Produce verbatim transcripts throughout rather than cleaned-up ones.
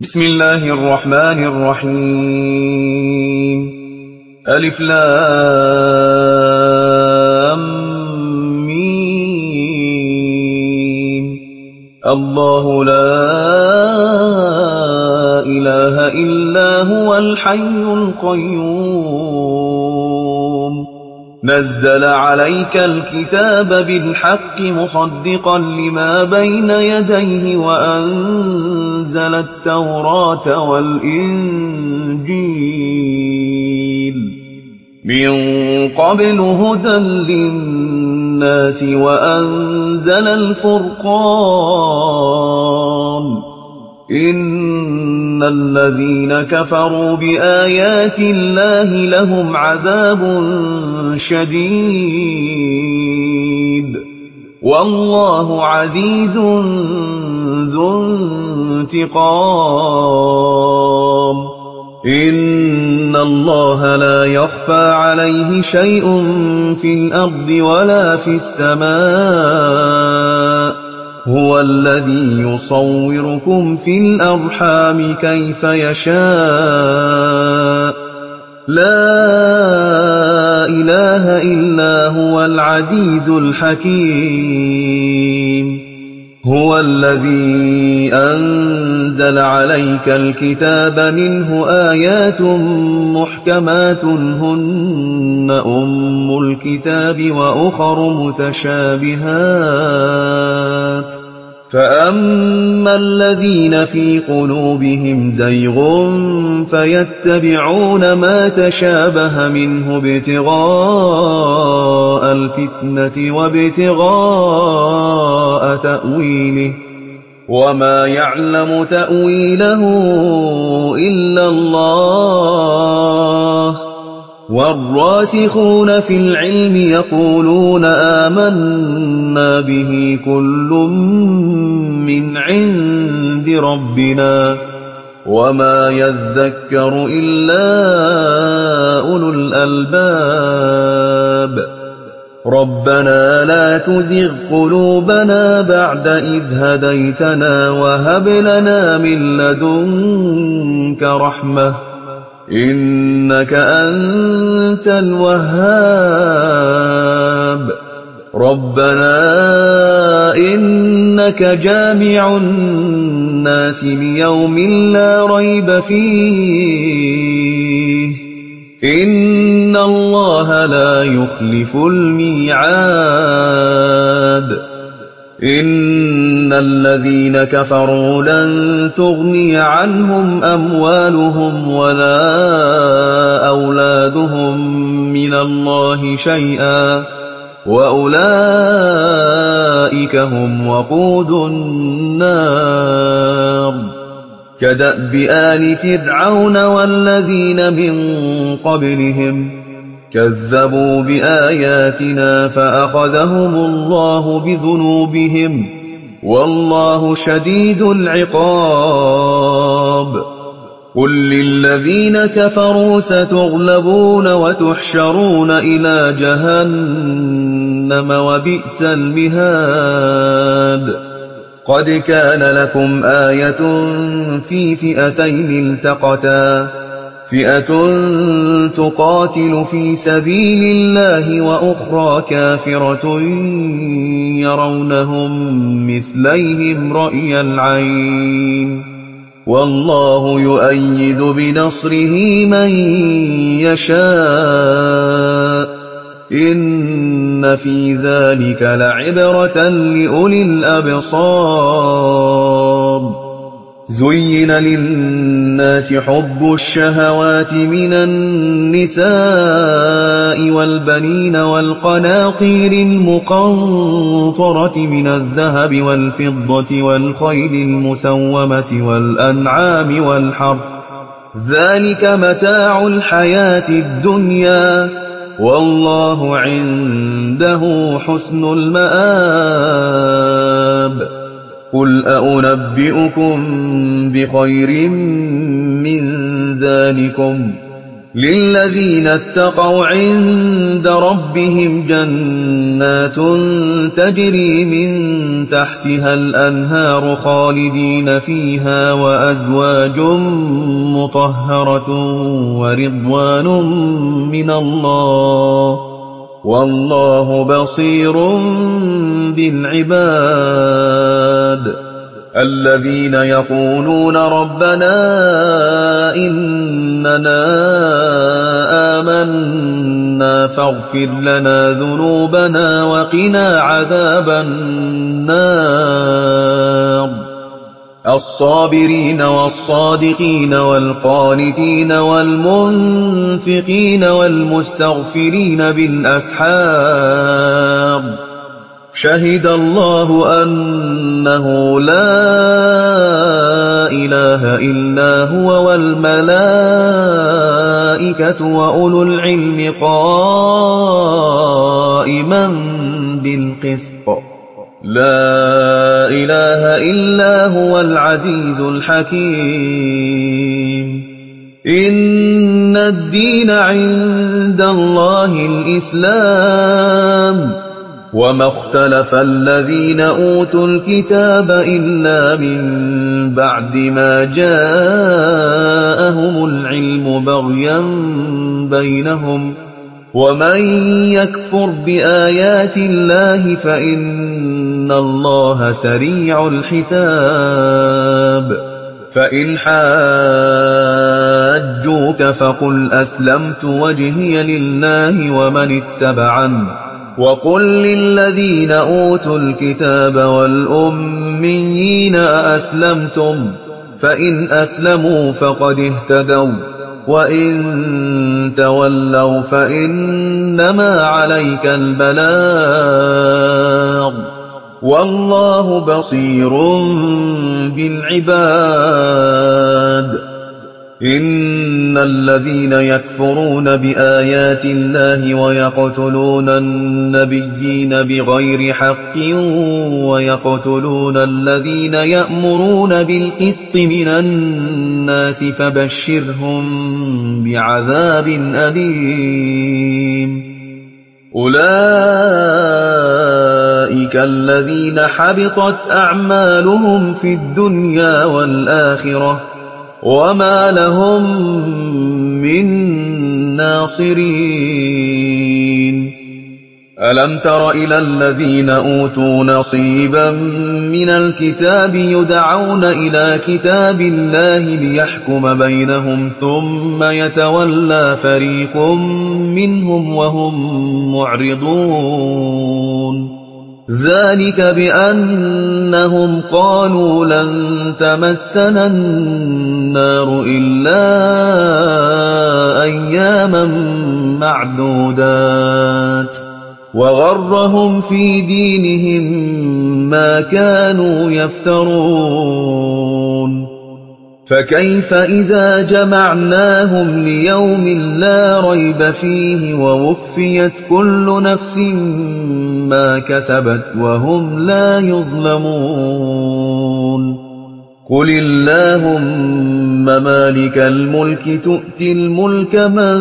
بسم الله الرحمن الرحيم ألف لام ميم الله لا إله إلا هو الحي القيوم نزل عليك الكتاب بالحق مصدقا لما بين يديه وأنزل التوراة والإنجيل من قبل هدى للناس وأنزل الفرقان إن الذين كفروا بآيات الله لهم عذاب شديد والله عزيز ذو انتقام إن الله لا يخفى عليه شيء في الأرض ولا في السماء هو الذي يصوركم في الأرحام كيف يشاء لا إله إلا هو العزيز الحكيم هو الذي أنزل عليك الكتاب منه آيات محكمات هن أم الكتاب وأخر متشابهات فأما الذين في قلوبهم زيغ فيتبعون ما تشابه منه ابتغاء الفتنة وابتغاء تأويله وما يعلم تأويله إلا الله والراسخون في العلم يقولون آمنا به كل من عند ربنا وما يذكر إلا أولو الألباب ربنا لا تزغ قلوبنا بعد إذ هديتنا وهب لنا من لدنك رحمة إنك أنت الوهاب ربنا إنك جامع الناس ليوم لا ريب فيه إن الله لا يخلف الميعاد إن الذين كفروا لن تغني عنهم أموالهم ولا أولادهم من الله شيئا وأولئك هم وقود النار كدأب آل فرعون والذين من قبلهم كذبوا بآياتنا فأخذهم الله بذنوبهم والله شديد العقاب قل للذين كفروا ستغلبون وتحشرون إلى جهنم وبئس المهاد قد كان لكم آية في فئتين التقتا فئة تقاتل في سبيل الله وأخرى كافرة يرونهم مثليهم رأي العين والله يؤيد بنصره من يشاء إن في ذلك لعبرة لأولي الأبصار زين للناس حب الشهوات من النساء والبنين والقناطير المقنطرة من الذهب والفضة والخيل المسومة والأنعام والحرث ذلك متاع الحياة الدنيا والله عنده حسن المآب قل أنبئكم بخير من ذلكم لِلَّذِينَ اتَّقَوْا عِندَ رَبِّهِمْ جَنَّاتٌ تَجْرِي مِن تَحْتِهَا الْأَنْهَارُ خَالِدِينَ فِيهَا وَأَزْوَاجٌ مُّطَهَّرَةٌ وَرِضْوَانٌ مِّنَ اللَّهِ ۗ وَاللَّهُ بَصِيرٌ بِالْعِبَادِ. الَّذِينَ يَقُولُونَ رَبَّنَا إِنَّنَا آمَنَّا فَاغْفِرْ لَنَا ذُنُوبَنَا وَقِنَا عَذَابَ النَّارِ. الصَّابِرِينَ وَالصَّادِقِينَ وَالْقَانِتِينَ وَالْمُنفِقِينَ وَالْمُسْتَغْفِرِينَ بِالْأَسْحَارِ. شَهِدَ اللَّهُ أَنَّهُ لَا إِلَٰهَ إِلَّا هُوَ وَالْمَلَائِكَةُ وَأُولُو الْعِلْمِ قَائِمًا بِالْقِسْطِ. لَا إِلَٰهَ إِلَّا هُوَ الْعَزِيزُ الْحَكِيمُ. إِنَّ الدِّينَ عِندَ اللَّهِ الْإِسْلَامُ. وَمَا اخْتَلَفَ الَّذِينَ أُوتُوا الْكِتَابَ إِلَّا مِن بَعْدِ مَا جَاءَهُمُ الْعِلْمُ بَغْيًا بَيْنَهُمْ ۗ وَمَن يَكْفُرْ بِآيَاتِ اللَّهِ فَإِنَّ اللَّهَ سَرِيعُ الْحِسَابِ. فَإِنْ حَاجُّوكَ فَقُلْ أَسْلَمْتُ وَجْهِيَ لِلَّهِ وَمَنِ اتَّبَعَنِ ۗ وَقُل لِّلَّذِينَ أُوتُوا الْكِتَابَ وَالْأُمِّيِّينَ أَأَسْلَمْتُمْ ۚ فَإِنْ أَسْلَمُوا فَقَدِ اهْتَدَوا ۖ وَّإِن تَوَلَّوْا فَإِنَّمَا عَلَيْكَ الْبَلَاغُ ۗ وَاللَّهُ بَصِيرٌ بِالْعِبَادِ. إِنَّ الَّذِينَ يَكْفُرُونَ بِآيَاتِ اللَّهِ وَيَقْتُلُونَ النَّبِيِّينَ بِغَيْرِ حَقٍّ وَيَقْتُلُونَ الَّذِينَ يَأْمُرُونَ بِالْقِسْطِ مِنَ النَّاسِ فَبَشِّرْهُم بِعَذَابٍ أَلِيمٍ. أُولَٰئِكَ الَّذِينَ حَبِطَتْ أَعْمَالُهُمْ فِي الدُّنْيَا وَالْآخِرَةِ ۖ وَمَا لَهُم مِّن نَّاصِرِينَ. أَلَمْ تَرَ إِلَى الَّذِينَ أُوتُوا نَصِيبًا مِّنَ الْكِتَابِ يُدْعَوْنَ إِلَىٰ كِتَابِ اللَّهِ لِيَحْكُمَ بَيْنَهُمْ ثُمَّ يَتَوَلَّىٰ فَرِيقٌ مِّنْهُمْ وَهُم مُّعْرِضُونَ. ذَٰلِكَ بِأَنَّهُمْ قَالُوا لَن تَمَسَّنَا النَّارُ إِلَّا أَيَّامًا مَّعْدُودَاتٍ ۖ وَغَرَّهُمْ فِي دِينِهِم مَّا كَانُوا يَفْتَرُونَ. فَكَيْفَ إِذَا جَمَعْنَاهُمْ لِيَوْمٍ لَّا رَيْبَ فِيهِ وَوُفِّيَتْ كُلُّ نَفْسٍ مَّا كَسَبَتْ وَهُمْ لَا يُظْلَمُونَ. قُلِ اللَّهُمَّ مَالِكَ الْمُلْكِ تُؤْتِي الْمُلْكَ مَن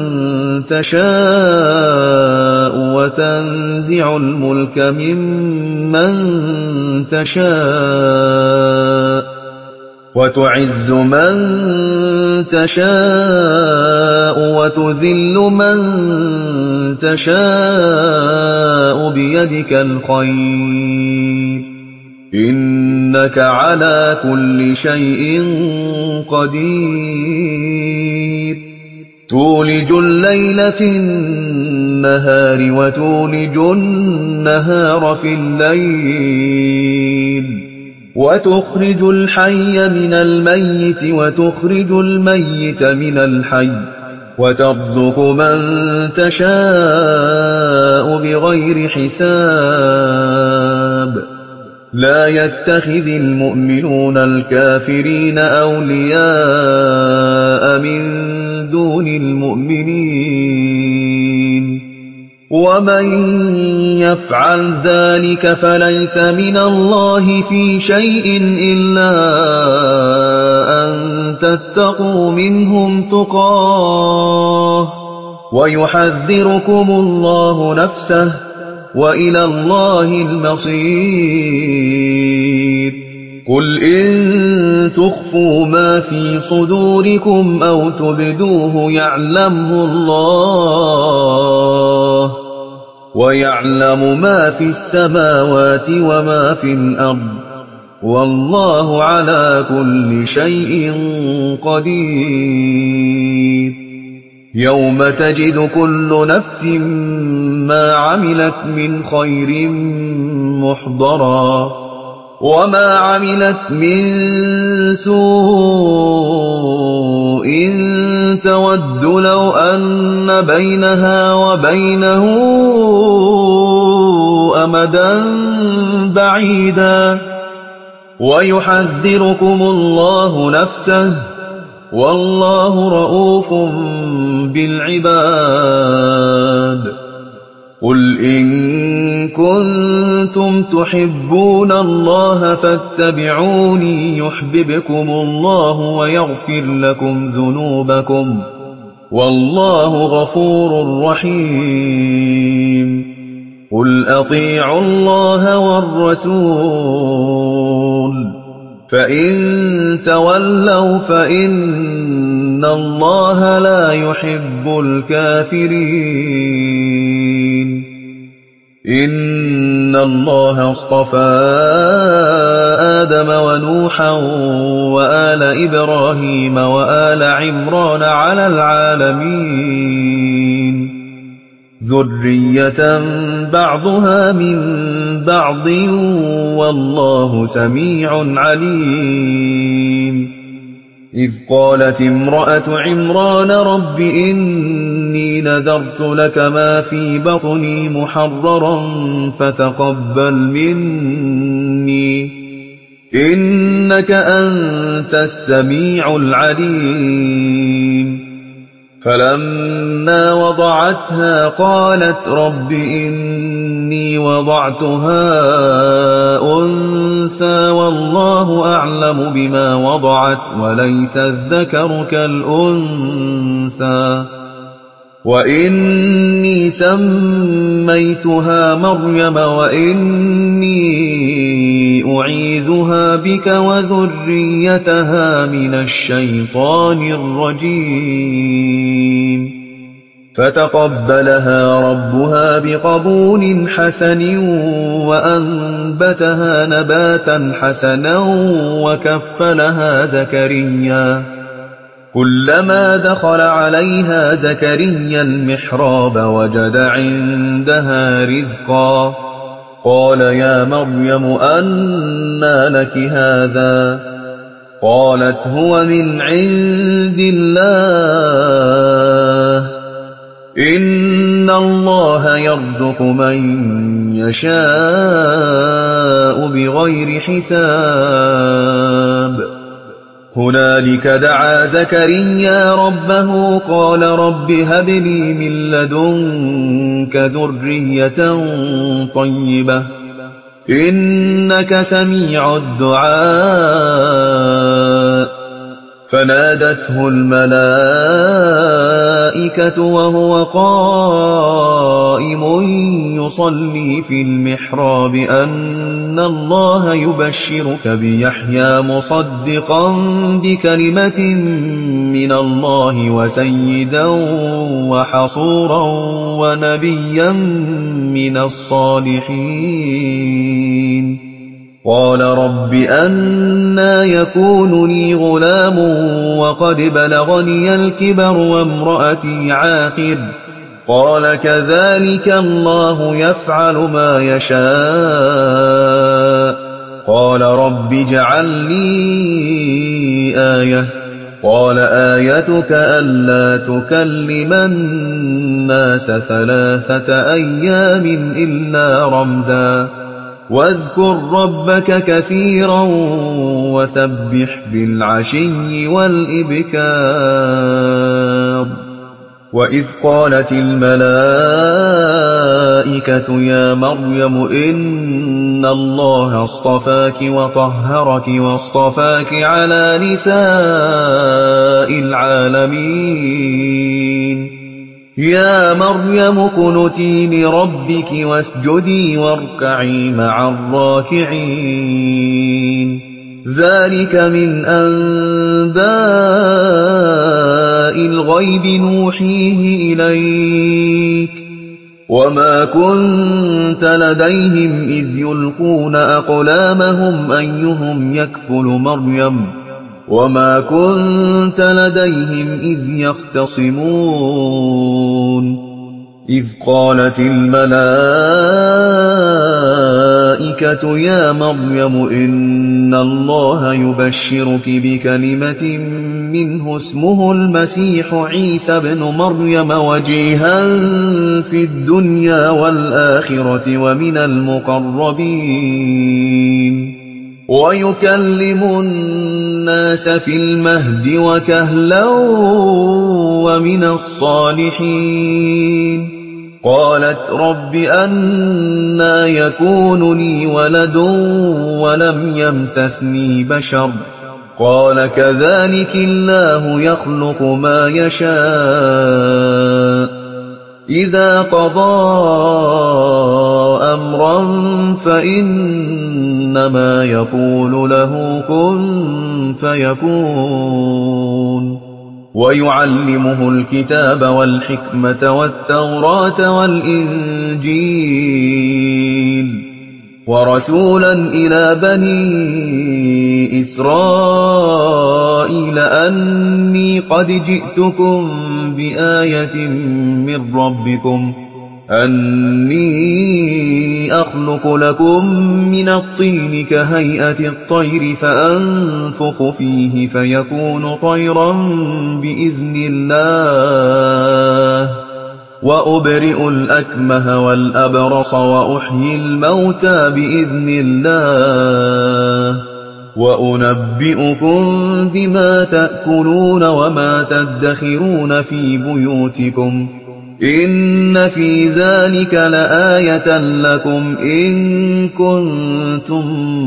تَشَاءُ وَتَنزِعُ الْمُلْكَ مِمَّن تَشَاءُ وَتُعِزُّ مَن تَشَاءُ وَتُذِلُّ مَن تَشَاءُ بِيَدِكَ الْخَيْرُ ۖ إِنَّكَ عَلَىٰ كُلِّ شَيْءٍ قَدِيرٌ. تُولِجُ اللَّيْلَ فِي النَّهَارِ وَتُولِجُ النَّهَارَ فِي اللَّيْلِ، وَتُخْرِجُ الْحَيَّ مِنَ الْمَيِّتِ وَتُخْرِجُ الْمَيِّتَ مِنَ الْحَيِّ، وَتَرْزُقُ مَن تَشَاءُ بِغَيْرِ حِسَابٍ. لَا يَتَّخِذِ الْمُؤْمِنُونَ الْكَافِرِينَ أَوْلِيَاءَ مِن دُونِ الْمُؤْمِنِينَ ۖ وَمَن يَفْعَلْ ذَٰلِكَ فَلَيْسَ مِنَ اللَّهِ فِي شَيْءٍ إِلَّا أَن تتقوا منهم تقاه ويحذركم الله نفسه وإلى الله المصير قل إن تخفوا ما في صدوركم أو تبدوه يعلمه الله ويعلم ما في السماوات وما في الأرض والله على كل شيء قدير يوم تجد كل نفس ما عملت من خير محضرا وما عملت من سوء تود لو أن بينها وبينه أمدا بعيدا ويحذركم الله نفسه والله رءوف بالعباد قل إن كنتم تحبون الله فاتبعوني يحببكم الله ويغفر لكم ذنوبكم والله غفور رحيم قل أطيعوا الله والرسول فإن تولوا فإن الله لا يحب الكافرين إن الله اصطفى آدم ونوحا وآل إبراهيم وآل عمران على العالمين ذرية بعضها من بعض والله سميع عليم إذ قالت امرأة عمران رب إني نذرت لك ما في بطني محررا فتقبل مني إنك أنت السميع العليم فلما وضعتها قالت رب إني وضعتها أنثى والله أعلم بما وضعت وليس الذكر كالأنثى وإني سميتها مريم وإني أعيذها بك وذريتها من الشيطان الرجيم فتقبلها ربها بقبول حسن وأنبتها نباتا حسنا وكفلها زكريا كلما دخل عليها زكريا المحراب وجد عندها رزقا قال يا مريم أنى لك هذا قالت هو من عند الله إن الله يرزق من يشاء بغير حساب هنالك دعا زكريا ربه قال رب هب لي من لدنك ذرية طيبة إنك سميع الدعاء فنادته الملائكة وهو قائم يصلي في المحراب أن الله يبشرك بيحيى مصدقا بكلمة من الله وسيدا وحصورا ونبيا من الصالحين قال رب أنى يكون لي غلام وقد بلغني الكبر وامرأتي عاقر قال كذلك الله يفعل ما يشاء قال رب اجعل لي آية قال آيتك ألا تكلم الناس ثلاثة أيام إلا رمزا واذكر ربك كثيرا وسبح بالعشي والإبكار وإذ قالت الملائكة الْمَلَائِكَةُ يَا مَرْيَمُ إِنَّ اللَّهَ اصْطَفَاكِ وَطَهَّرَكِ وَاصْطَفَاكِ عَلَىٰ نِسَاءِ الْعَالَمِينَ يَا مَرْيَمُ اقْنُتِي لِرَبِّكِ وَاسْجُدِي وَارْكَعِي مَعَ الرَّاكِعِينَ ذَٰلِكَ مِنْ أَنبَاءِ الْغَيْبِ نُوحِيهِ إِلَيْكَ ۖ وَمَا كُنتَ لَدَيْهِمْ إِذْ يُلْقُونَ أَقْلَامَهُمْ أَيُّهُمْ يَكْفُلُ مَرْيَمَ ۖ وَمَا كُنتَ لَدَيْهِمْ إِذْ يَخْتَصِمُونَ إِذْ قَالَتِ الْمَلَائِكَةُ يَا مَرْيَمُ إِنَّ اللَّهَ يُبَشِّرُكِ بِكَلِمَةٍ مِّنْهُ اسْمُهُ الْمَسِيحُ عِيسَى ابْنُ مَرْيَمَ وَجِيهًا فِي الدُّنْيَا وَالْآخِرَةِ وَمِنَ الْمُقَرَّبِينَ وَيُكَلِّمُ النَّاسَ فِي الْمَهْدِ وَكَهْلًا وَمِنَ الصَّالِحِينَ قَالَتْ رَبِّ أَنَّىٰ يَكُونُ لِي وَلَدٌ وَلَمْ يَمْسَسْنِي بَشَرٌ قَالَ كَذَٰلِكِ اللَّهُ يَخْلُقُ مَا يَشَاءُ إِذَا قَضَىٰ أَمْرًا فَإِنَّمَا يَقُولُ لَهُ كُن فَيَكُونُ وَيُعَلِّمُهُ الْكِتَابَ وَالْحِكْمَةَ وَالتَّوْرَاةَ وَالْإِنجِيلَ وَرَسُولًا إِلَىٰ بَنِي إِسْرَائِيلَ أَنِّي قَدْ جِئْتُكُم بِآيَةٍ مِّن رَّبِّكُمْ أَنِّي أَخْلُقُ لَكُم مِّنَ الطِّينِ كَهَيْئَةِ الطَّيْرِ فَأَنفُخُ فِيهِ فَيَكُونُ طَيْرًا بِإِذْنِ اللَّهِ وَأُبْرِئُ الْأَكْمَهَ وَالْأَبْرَصَ وَأُحْيِي الْمَوْتَىٰ بِإِذْنِ اللَّهِ وَأُنَبِّئُكُم بِمَا تَأْكُلُونَ وَمَا تَدَّخِرُونَ فِي بُيُوتِكُمْ ۚ إِنَّ فِي ذَٰلِكَ لَآيَةً لَّكُمْ إِن كُنتُم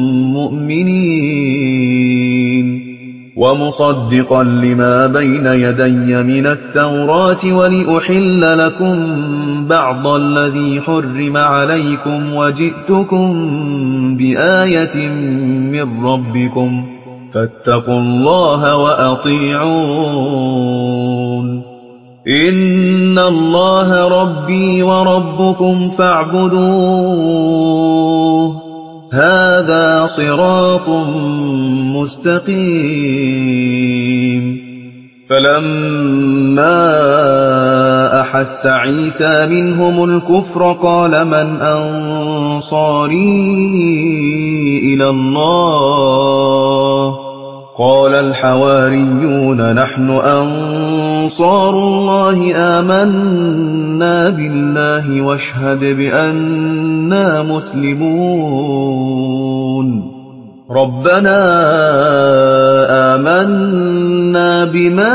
مُّؤْمِنِينَ وَمُصَدِّقًا لِّمَا بَيْنَ يَدَيَّ مِنَ التَّوْرَاةِ وَلِأُحِلَّ لَكُم بَعْضَ الَّذِي حُرِّمَ عَلَيْكُمْ وَجِئْتُكُم بِآيَةٍ مِّن رَّبِّكُمْ فَاتَّقُوا اللَّهَ وَأَطِيعُونِ إِنَّ اللَّهَ رَبِّي وَرَبُّكُمْ فَاعْبُدُوهُ ۚ هَٰذَا صِرَاطٌ مُّسْتَقِيمٌ فَلَمَّا أَحَسَّ عِيسَىٰ مِنْهُمُ الْكُفْرَ قَالَ مَنْ أَنصَارِي إِلَى اللَّهِ ۖ قَالَ الْحَوَارِيُّونَ نَحْنُ أَنصَارُ اللَّهِ آمَنَّا بِاللَّهِ وَاشْهَدْ بِأَنَّا مُسْلِمُونَ رَبَّنَا آمَنَّا بِمَا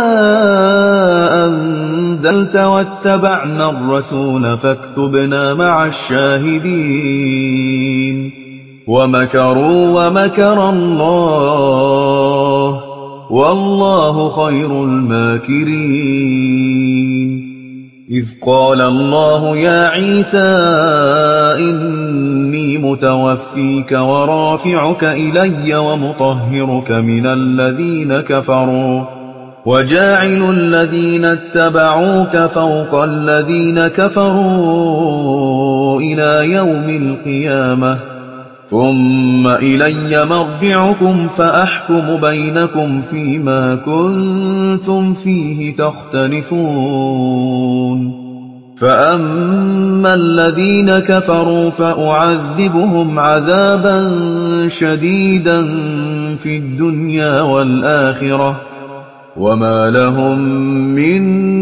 أَنزَلْتَ وَاتَّبَعْنَا الرَّسُولَ فَاكْتُبْنَا مَعَ الشَّاهِدِينَ وَمَكَرُوا وَمَكَرَ اللَّهُ ۖ وَاللَّهُ خَيْرُ الْمَاكِرِينَ إِذْ قَالَ اللَّهُ يَا عِيسَىٰ إِنِّي مُتَوَفِّيكَ وَرَافِعُكَ إِلَيَّ وَمُطَهِّرُكَ مِنَ الَّذِينَ كَفَرُوا وَجَاعِلُ الَّذِينَ اتَّبَعُوكَ فَوْقَ الَّذِينَ كَفَرُوا إِلَىٰ يَوْمِ الْقِيَامَةِ ثُمَّ إِلَيَّ مَرْجِعُكُمْ فَأَحْكُمُ بَيْنَكُمْ فِيمَا كُنتُمْ فِيهِ تَخْتَلِفُونَ فَأَمَّا الَّذِينَ كَفَرُوا فَأُعَذِّبُهُمْ عَذَابًا شَدِيدًا فِي الدُّنْيَا وَالْآخِرَةِ وَمَا لَهُم مِّن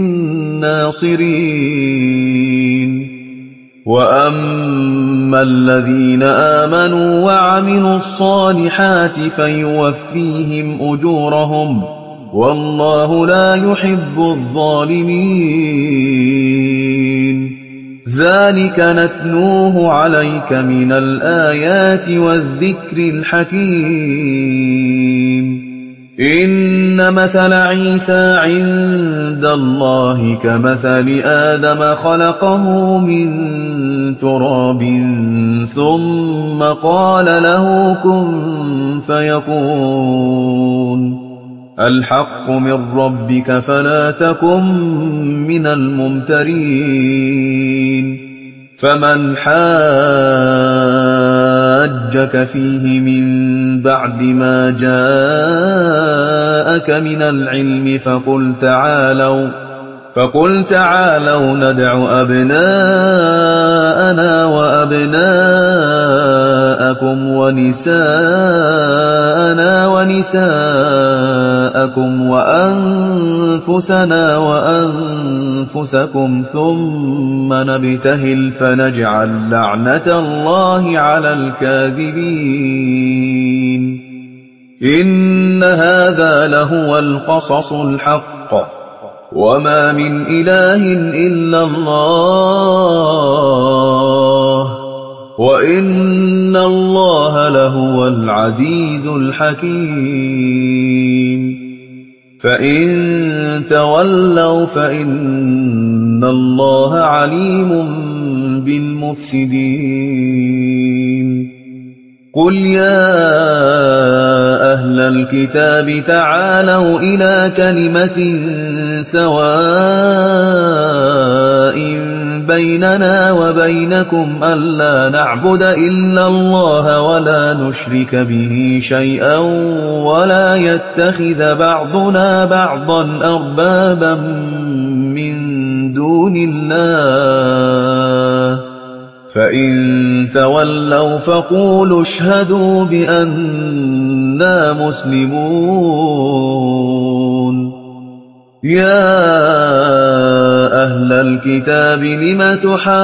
نَّاصِرِينَ وَأَمَّا الَّذِينَ آمَنُوا وَعَمِلُوا الصَّالِحَاتِ فَيُوَفِّيهِمْ أُجُورَهُمْ ۗ وَاللَّهُ لَا يُحِبُّ الظَّالِمِينَ ذَٰلِكَ نَتْلُوهُ عَلَيْكَ مِنَ الْآيَاتِ وَالذِّكْرِ الْحَكِيمِ إِنَّ مَثَلَ عِيسَىٰ عِندَ اللَّهِ كَمَثَلِ آدَمَ خَلَقَهُ مِن تُرَابٍ ثُمَّ قَالَ لَهُ كُن فَيَكُونُ الْحَقُّ مِن رَّبِّكَ فَلَا تَكُن مِّنَ الْمُمْتَرِينَ فَمَنْ حَاجَّكَ فِيهِ مِن بَعْدِ مَا جَاءَكَ مِنَ الْعِلْمِ فَقُلْ تَعَالَوْا فَقُلْ تَعَالَوْا نَدْعُ أَبْنَاءَنَا وَأَبْنَاءَكُمْ وَنِسَاءَنَا وَنِسَاءَكُمْ وَأَنفُسَنَا وَأَنفُسَكُمْ ثُمَّ نَبْتَهِلْ فَنَجْعَل لَّعْنَتَ اللَّهِ عَلَى الْكَاذِبِينَ إِنَّ هَٰذَا لَهُوَ الْقَصَصُ الْحَقُّ وَمَا مِنْ إِلَٰهٍ إِلَّا اللَّهُ وَإِنَّ اللَّهَ لَهُوَ الْعَزِيزُ الْحَكِيمُ فَإِن تَوَلَّوْا فَإِنَّ اللَّهَ عَلِيمٌ بِالْمُفْسِدِينَ قُلْ يَا أَهْلَ الْكِتَابِ تَعَالَوْا إِلَىٰ كَلِمَةٍ سَوَاءٍ بَيْنَنَا وَبَيْنَكُمْ أَلَّا نَعْبُدَ إِلَّا اللَّهَ وَلَا نُشْرِكَ بِهِ شَيْئًا وَلَا يَتَّخِذَ بَعْضُنَا بَعْضًا أَرْبَابًا مِّن دُونِ اللَّهِ فَإِن تَوَلَّوْا فَقُولُوا اشْهَدُوا بِأَنَّا مُسْلِمُونَ يَا أَهْلَ الْكِتَابِ لِمَ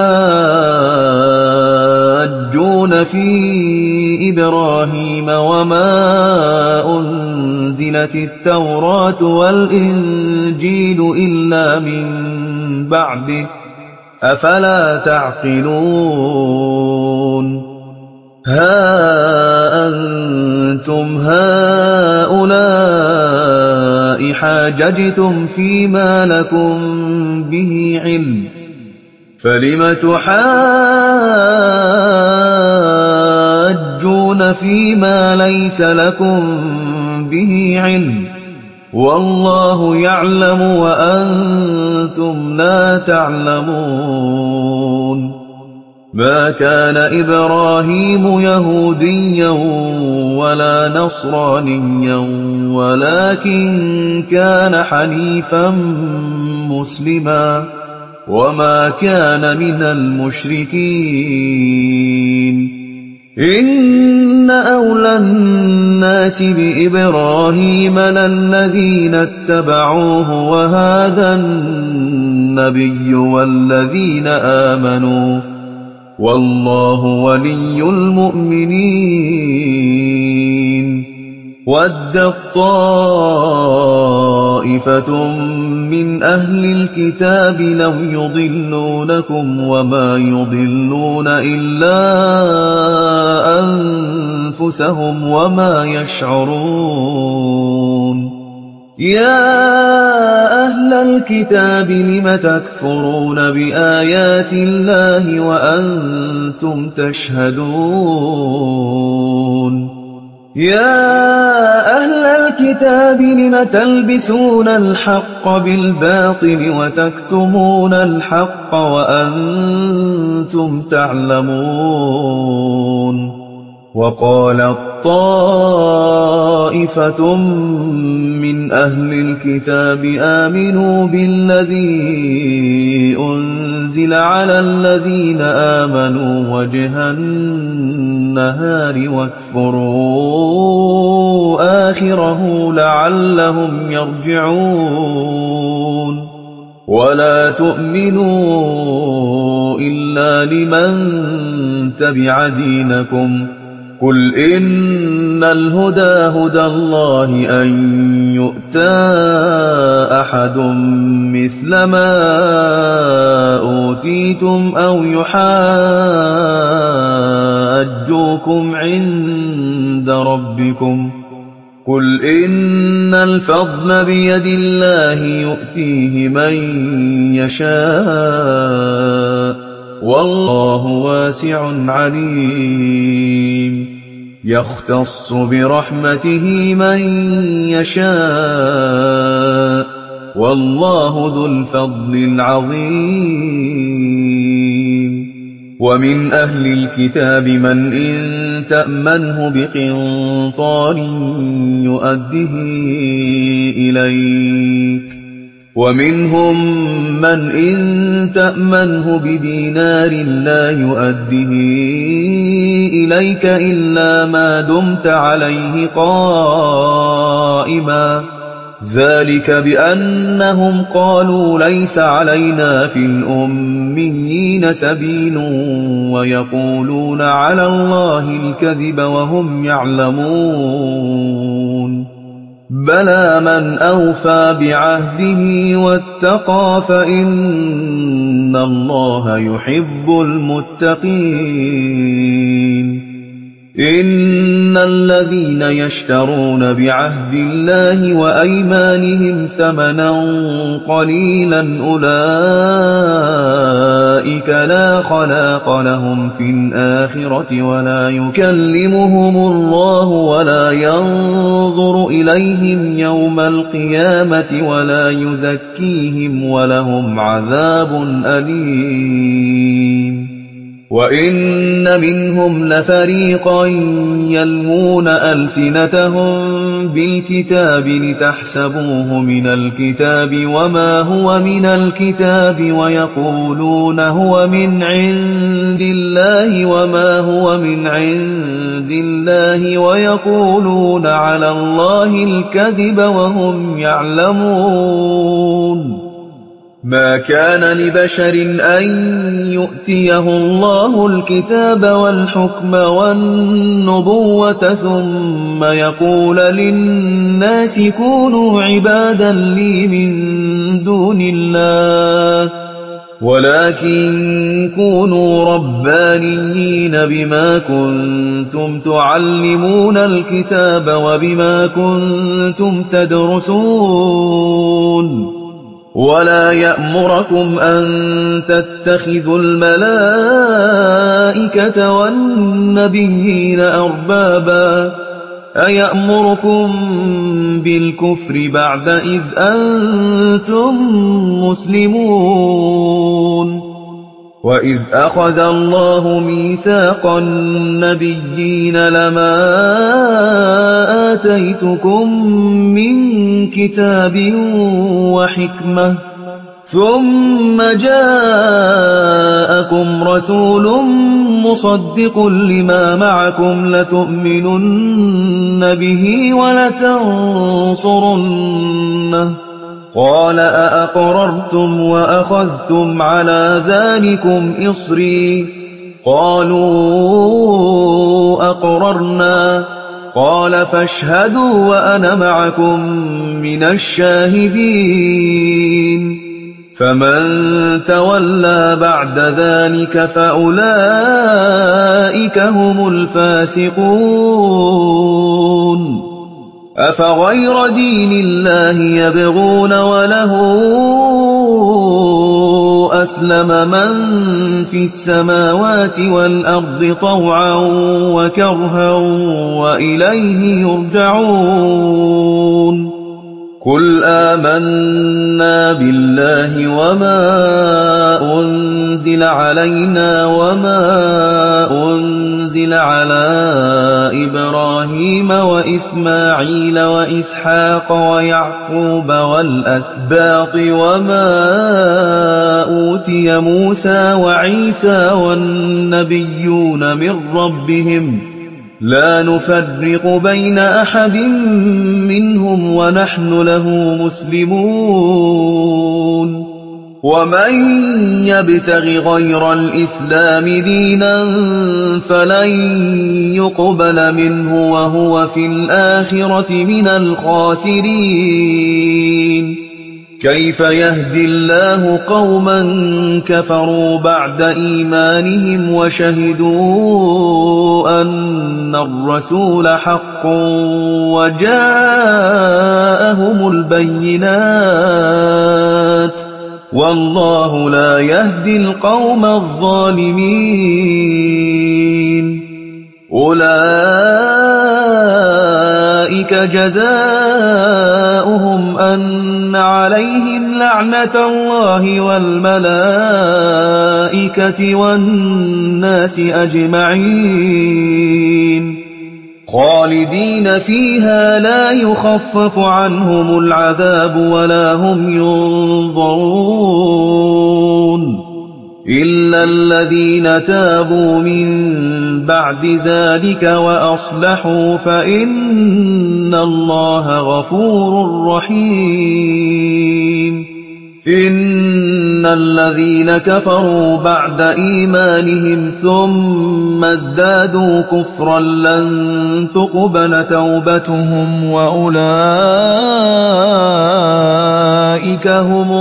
تُحَاجُّونَ فِي إِبْرَاهِيمَ وَمَا أُنزِلَتِ التَّوْرَاةُ وَالْإِنجِيلُ إِلَّا مِن بَعْدِهِ ۚ أَفَلَا تَعْقِلُونَ هَا أَنتُمْ هَٰؤُلَاءِ حَاجَجْتُمْ فِيمَا لَكُم بِهِ عِلْمٌ فَلِمَ تُحَاجُّونَ فِيمَا لَيْسَ لَكُم بِهِ عِلْمٌ وَاللَّهُ يَعْلَمُ وَأَنتُمْ لَا تَعْلَمُونَ مَا كَانَ إِبْرَاهِيمُ يَهُودِيًّا وَلَا نَصْرَانِيًّا وَلَٰكِن كَانَ حَنِيفًا مُّسْلِمًا وَمَا كَانَ مِنَ الْمُشْرِكِينَ إِنَّ أَوْلَى النَّاسِ بِإِبْرَاهِيمَ لَلَّذِينَ اتَّبَعُوهُ وَهَٰذَا النَّبِيُّ وَالَّذِينَ آمَنُوا ۗ وَاللَّهُ وَلِيُّ الْمُؤْمِنِينَ وَدَّت طَّائِفَةٌ مِّنْ أَهْلِ الْكِتَابِ لَوْ يُضِلُّونَكُمْ وَمَا يُضِلُّونَ إِلَّا أَنفُسَهُمْ وَمَا يَشْعُرُونَ يَا أَهْلَ الْكِتَابِ لِمَ تَكْفُرُونَ بِآيَاتِ اللَّهِ وَأَنتُمْ تَشْهَدُونَ يَا أَهْلَ الْكِتَابِ لِمَ تَلْبِسُونَ الْحَقَّ بِالْبَاطِلِ وَتَكْتُمُونَ الْحَقَّ وَأَنتُمْ تَعْلَمُونَ وَقَالَت طَّائِفَةٌ مِّنْ أَهْلِ الْكِتَابِ آمِنُوا بِالَّذِي أُنزِلَ عَلَى الَّذِينَ آمَنُوا وَجْهَ النَّهَارِ وَاكْفُرُوا آخِرَهُ لَعَلَّهُمْ يَرْجِعُونَ وَلَا تُؤْمِنُوا إِلَّا لِمَن تَبِعَ دِينَكُمْ قُلْ إِنَّ الْهُدَىٰ هُدَى اللَّهِ أَن يُؤْتَىٰ أَحَدٌ مِّثْلَ مَا أُوتِيتُمْ أَوْ يُحَاجُّوكُمْ عِندَ رَبِّكُمْ ۗ قُلْ إِنَّ الْفَضْلَ بِيَدِ اللَّهِ يُؤْتِيهِ مَن يَشَاءُ ۗ وَاللَّهُ وَاسِعٌ عَلِيمٌ يَخْتَصُّ بِرَحْمَتِهِ مَن يَشَاءُ ۗ وَاللَّهُ ذُو الْفَضْلِ الْعَظِيمِ وَمِنْ أَهْلِ الْكِتَابِ مَنْ إِن تَأْمَنْهُ بِقِنطَارٍ يُؤَدِّهِ إِلَيْكَ وَمِنْهُم مَّنْ إِن تَأْمَنْهُ بِدِينَارٍ لَّا يُؤَدِّهِ إِلَيْكَ إِلَّا مَا دُمْتَ عَلَيْهِ قَائِمًا ۗ ذَٰلِكَ بِأَنَّهُمْ قَالُوا لَيْسَ عَلَيْنَا فِي الْأُمِّيِّينَ سَبِيلٌ وَيَقُولُونَ عَلَى اللَّهِ الْكَذِبَ وَهُمْ يَعْلَمُونَ بَلَىٰ مَنْ أَوْفَىٰ بِعَهْدِهِ وَاتَّقَىٰ فَإِنَّ اللَّهَ يُحِبُّ الْمُتَّقِينَ إِنَّ الَّذِينَ يَشْتَرُونَ بِعَهْدِ اللَّهِ وَأَيْمَانِهِمْ ثَمَنًا قَلِيلًا أُولَٰئِكَ لَا خَلَاقَ لَهُمْ فِي الْآخِرَةِ وَلَا يُكَلِّمُهُمُ اللَّهُ وَلَا يَنظُرُ إِلَيْهِمْ يَوْمَ الْقِيَامَةِ وَلَا يُزَكِّيهِمْ وَلَهُمْ عَذَابٌ أَلِيمٌ وَإِنَّ مِنْهُمْ لَفَرِيقًا يَلْوُونَ أَلْسِنَتَهُم بِالْكِتَابِ لِتَحْسَبُوهُ مِنَ الْكِتَابِ وَمَا هُوَ مِنَ الْكِتَابِ وَيَقُولُونَ هُوَ مِنْ عِندِ اللَّهِ وَمَا هُوَ مِنْ عِندِ اللَّهِ وَيَقُولُونَ عَلَى اللَّهِ الْكَذِبَ وَهُمْ يَعْلَمُونَ مَا كَانَ لِبَشَرٍ أَن يُؤْتِيَهُ اللَّهُ الْكِتَابَ وَالْحُكْمَ وَالنُّبُوَّةَ ثُمَّ يَقُولَ لِلنَّاسِ كُونُوا عِبَادًا لِّي مِن دُونِ اللَّهِ وَلَٰكِن كُونُوا رَبَّانِيِّينَ بِمَا كُنتُمْ تُعَلِّمُونَ الْكِتَابَ وَبِمَا كُنتُمْ تَدْرُسُونَ وَلَا يَأْمُرَكُمْ أَن تَتَّخِذُوا الْمَلَائِكَةَ وَالنَّبِيِّينَ أَرْبَابًا ۗ أَيَأْمُرُكُم بِالْكُفْرِ بَعْدَ إِذْ أَنتُم مُّسْلِمُونَ وَإِذْ أَخَذَ اللَّهُ مِيثَاقَ النَّبِيِّينَ لَمَا آتَيْتُكُم مِّن كِتَابٍ وَحِكْمَةٍ ثُمَّ جَاءَكُمْ رَسُولٌ مُّصَدِّقٌ لِّمَا مَعَكُمْ لَتُؤْمِنُنَّ بِهِ وَلَتَنصُرُنَّهُ ۚ قَالَ أَأَقْرَرْتُمْ وَأَخَذْتُمْ عَلَىٰ ذَٰلِكُمْ إِصْرِي ۖ قَالُوا أَقْرَرْنَا ۚ قَالَ فَاشْهَدُوا وَأَنَا مَعَكُم مِّنَ الشَّاهِدِينَ فَمَن تَوَلَّىٰ بَعْدَ ذَٰلِكَ فَأُولَٰئِكَ هُمُ الْفَاسِقُونَ أَفَغَيْرَ دِينِ اللَّهِ يَبْغُونَ وَلَهُ أَسْلَمَ مَن فِي السَّمَاوَاتِ وَالْأَرْضِ طَوْعًا وَكَرْهًا وَإِلَيْهِ يُرْجَعُونَ قُلْ آمَنَّا بِاللَّهِ وَمَا أُنزِلَ عَلَيْنَا وَمَا أُنزِلَ عَلَىٰ إِبْرَاهِيمَ وَإِسْمَاعِيلَ وَإِسْحَاقَ وَيَعْقُوبَ وَالْأَسْبَاطِ وَمَا أُوتِيَ مُوسَىٰ وَعِيسَىٰ وَالنَّبِيُّونَ مِن رَّبِّهِمْ ۖ لَا نُفَرِّقُ بَيْنَ أَحَدٍ مِّنْهُمْ وَنَحْنُ لَهُ مُسْلِمُونَ وَمَن يَبْتَغِ غَيْرَ الْإِسْلَامِ دِينًا فَلَن يُقْبَلَ مِنْهُ وَهُوَ فِي الْآخِرَةِ مِنَ الْخَاسِرِينَ كيف يهدي الله قوما كفروا بعد إيمانهم وشهدوا أن الرسول حق وجاءهم البينات والله لا يهدي القوم الظالمين أولئك جزاؤهم أن عليهم لعنة الله والملائكة والناس أجمعين خالدين فيها لا يخفف عنهم العذاب ولا هم ينظرون إلا الذين تابوا من بعد ذلك وأصلحوا فإن الله غفور رحيم إن الذين كفروا بعد إيمانهم ثم ازدادوا كفرا لن تقبل توبتهم وأولئك هم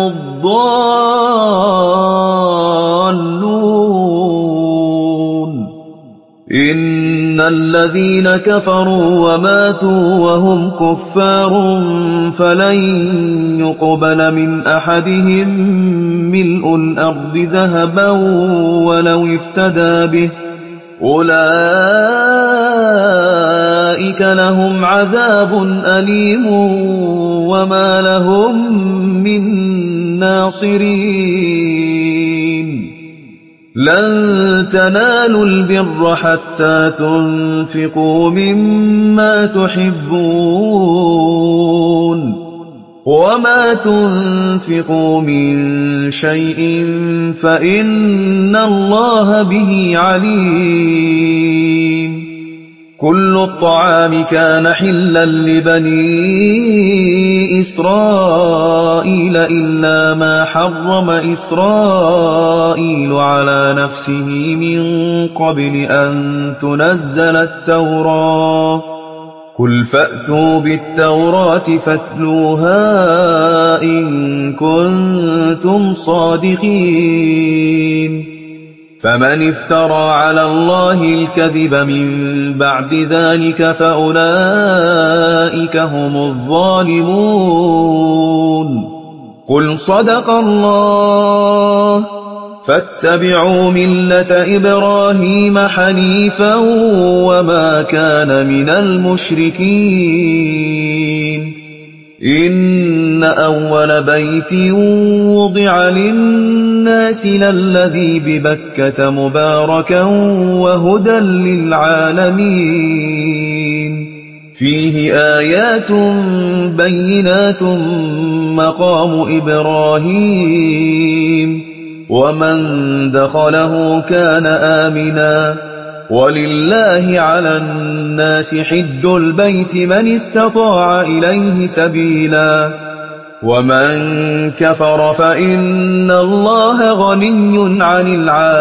الضالون إن الذين كفروا وماتوا وهم كفار فلن يقبل من أحدهم ملء الأرض ذهبا ولو افتدى به أولئك لهم عذاب أليم وما لهم من ناصرين لن تنالوا البر حتى تنفقوا مما تحبون وما تنفقوا من شيء فإن الله به عليم كل الطعام كان حلا لبني إسرائيل إلا ما حرم إسرائيل على نفسه من قبل أن تنزل التوراة قل فأتوا بالتوراة فاتلوها إن كنتم صادقين فمن افترى على الله الكذب من بعد ذلك فأولئك هم الظالمون قل صدق الله فاتبعوا ملة إبراهيم حنيفا وما كان من المشركين إن أول بيت وضع للناس للذي ببكة مباركا وهدى للعالمين فيه آيات بينات مقام إبراهيم ومن دخله كان آمنا ولله على الناس حج البيت من استطاع إليه سبيلا ومن كفر فإن الله غني عن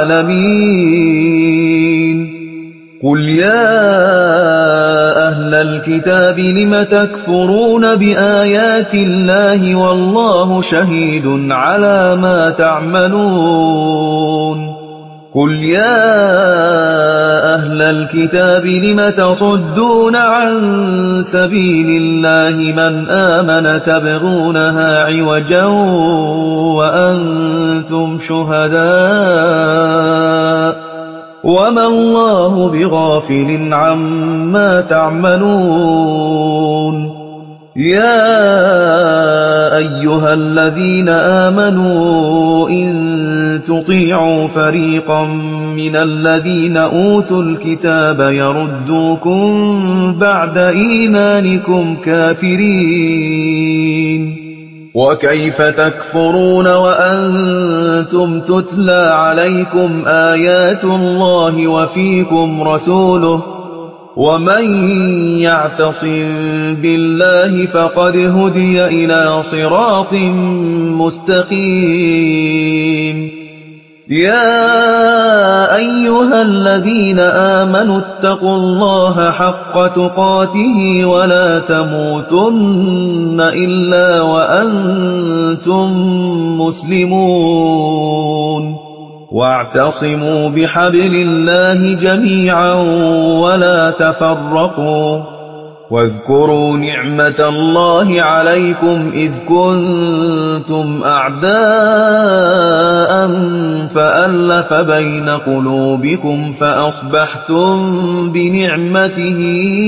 العالمين قل يا أهل الكتاب لم تكفرون بآيات الله والله شهيد على ما تعملون قل يا أهل الكتاب لم تصدون عن سبيل الله من آمن تبغونها عوجا وأنتم شهداء وما الله بغافل عما تعملون يا أيها الذين آمنوا إن تطيعوا فريقا من الذين أوتوا الكتاب يردوكم بعد إيمانكم كافرين وكيف تكفرون وأنتم تتلى عليكم آيات الله وفيكم رسوله ومن يعتصم بالله فقد هدي إلى صراط مستقيم يَا أَيُّهَا الَّذِينَ آمَنُوا اتَّقُوا اللَّهَ حَقَّ تُقَاتِهِ وَلَا تَمُوتُنَّ إِلَّا وَأَنتُم مُّسْلِمُونَ وَاعْتَصِمُوا بِحَبْلِ اللَّهِ جَمِيعًا وَلَا تَفَرَّقُوا وَاذْكُرُوا نِعْمَةَ اللَّهِ عَلَيْكُمْ إِذْ كُنتُمْ أَعْدَاءً فَأَلَّفَ بَيْنَ قُلُوبِكُمْ فَأَصْبَحْتُم بِنِعْمَتِهِ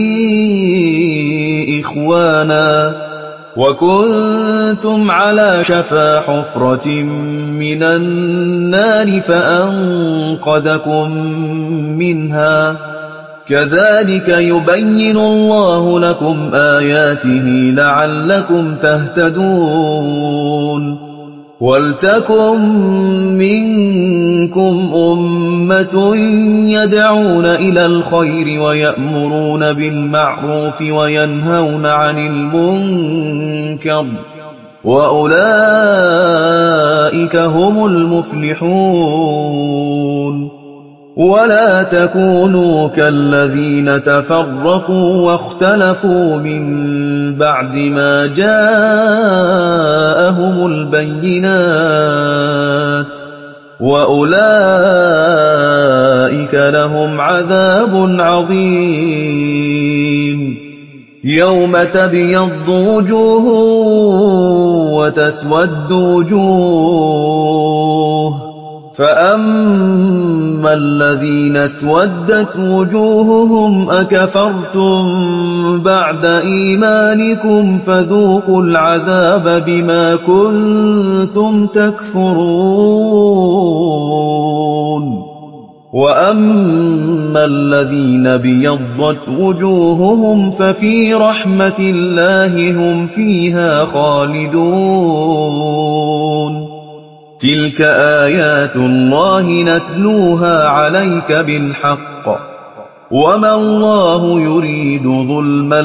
إِخْوَانًا وَكُنتُمْ عَلَىٰ شَفَا حُفْرَةٍ مِّنَ النَّارِ فَأَنقَذَكُم مِّنْهَا ۗ كَذَٰلِكَ يُبَيِّنُ اللَّهُ لَكُمْ آيَاتِهِ لَعَلَّكُمْ تَهْتَدُونَ وَلْتَكُن مِّنكُمْ أُمَّةٌ يَدْعُونَ إِلَى الْخَيْرِ وَيَأْمُرُونَ بِالْمَعْرُوفِ وَيَنْهَوْنَ عَنِ الْمُنكَرِ ۚ وَأُولَٰئِكَ هُمُ الْمُفْلِحُونَ وَلَا تَكُونُوا كَالَّذِينَ تَفَرَّقُوا وَاخْتَلَفُوا مِن بَعْدِ مَا جَاءَهُمُ الْبَيِّنَاتُ ۚ وَأُولَٰئِكَ لَهُمْ عَذَابٌ عَظِيمٌ يَوْمَ تَبْيَضُّ وُجُوهٌ وَتَسْوَدُّ وُجُوهٌ ۚ فَأَمَّا الَّذِينَ اسْوَدَّتْ وُجُوهُهُمْ أَكَفَرْتُم بَعْدَ إِيمَانِكُمْ فَذُوقُوا الْعَذَابَ بِمَا كُنتُمْ تَكْفُرُونَ وَأَمَّا الَّذِينَ ابْيَضَّتْ وُجُوهُهُمْ فَفِي رَحْمَةِ اللَّهِ هُمْ فِيهَا خَالِدُونَ تِلْكَ آيَاتُ اللَّهِ نَتْلُوهَا عَلَيْكَ بِالْحَقِّ ۗ وَمَا اللَّهُ يُرِيدُ ظُلْمًا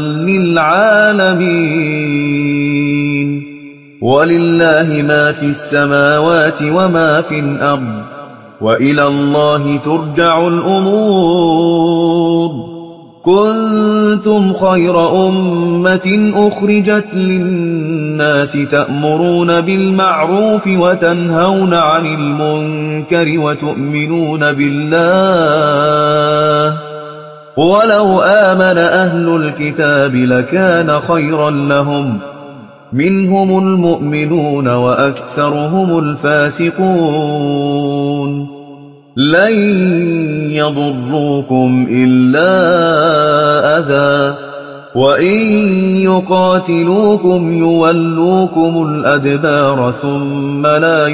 لِّلْعَالَمِينَ وَلِلَّهِ مَا فِي السَّمَاوَاتِ وَمَا فِي الْأَرْضِ ۚ وَإِلَى اللَّهِ تُرْجَعُ الْأُمُورُ كُنتُمْ خَيْرَ أُمَّةٍ أُخْرِجَتْ لِلنَّاسِ تَأْمُرُونَ بِالْمَعْرُوفِ وَتَنْهَوْنَ عَنِ الْمُنكَرِ وَتُؤْمِنُونَ بِاللَّهِ ۗ وَلَوْ آمَنَ أَهْلُ الْكِتَابِ لَكَانَ خَيْرًا لَّهُم ۚ مِّنْهُمُ الْمُؤْمِنُونَ وَأَكْثَرُهُمُ الْفَاسِقُونَ لَن يَضُرُّوكُمْ إِلَّا أَذًى ۖ وَإِن يُقَاتِلُوكُمْ يُوَلُّوكُمُ الْأَدْبَارَ ثُمَّ لَا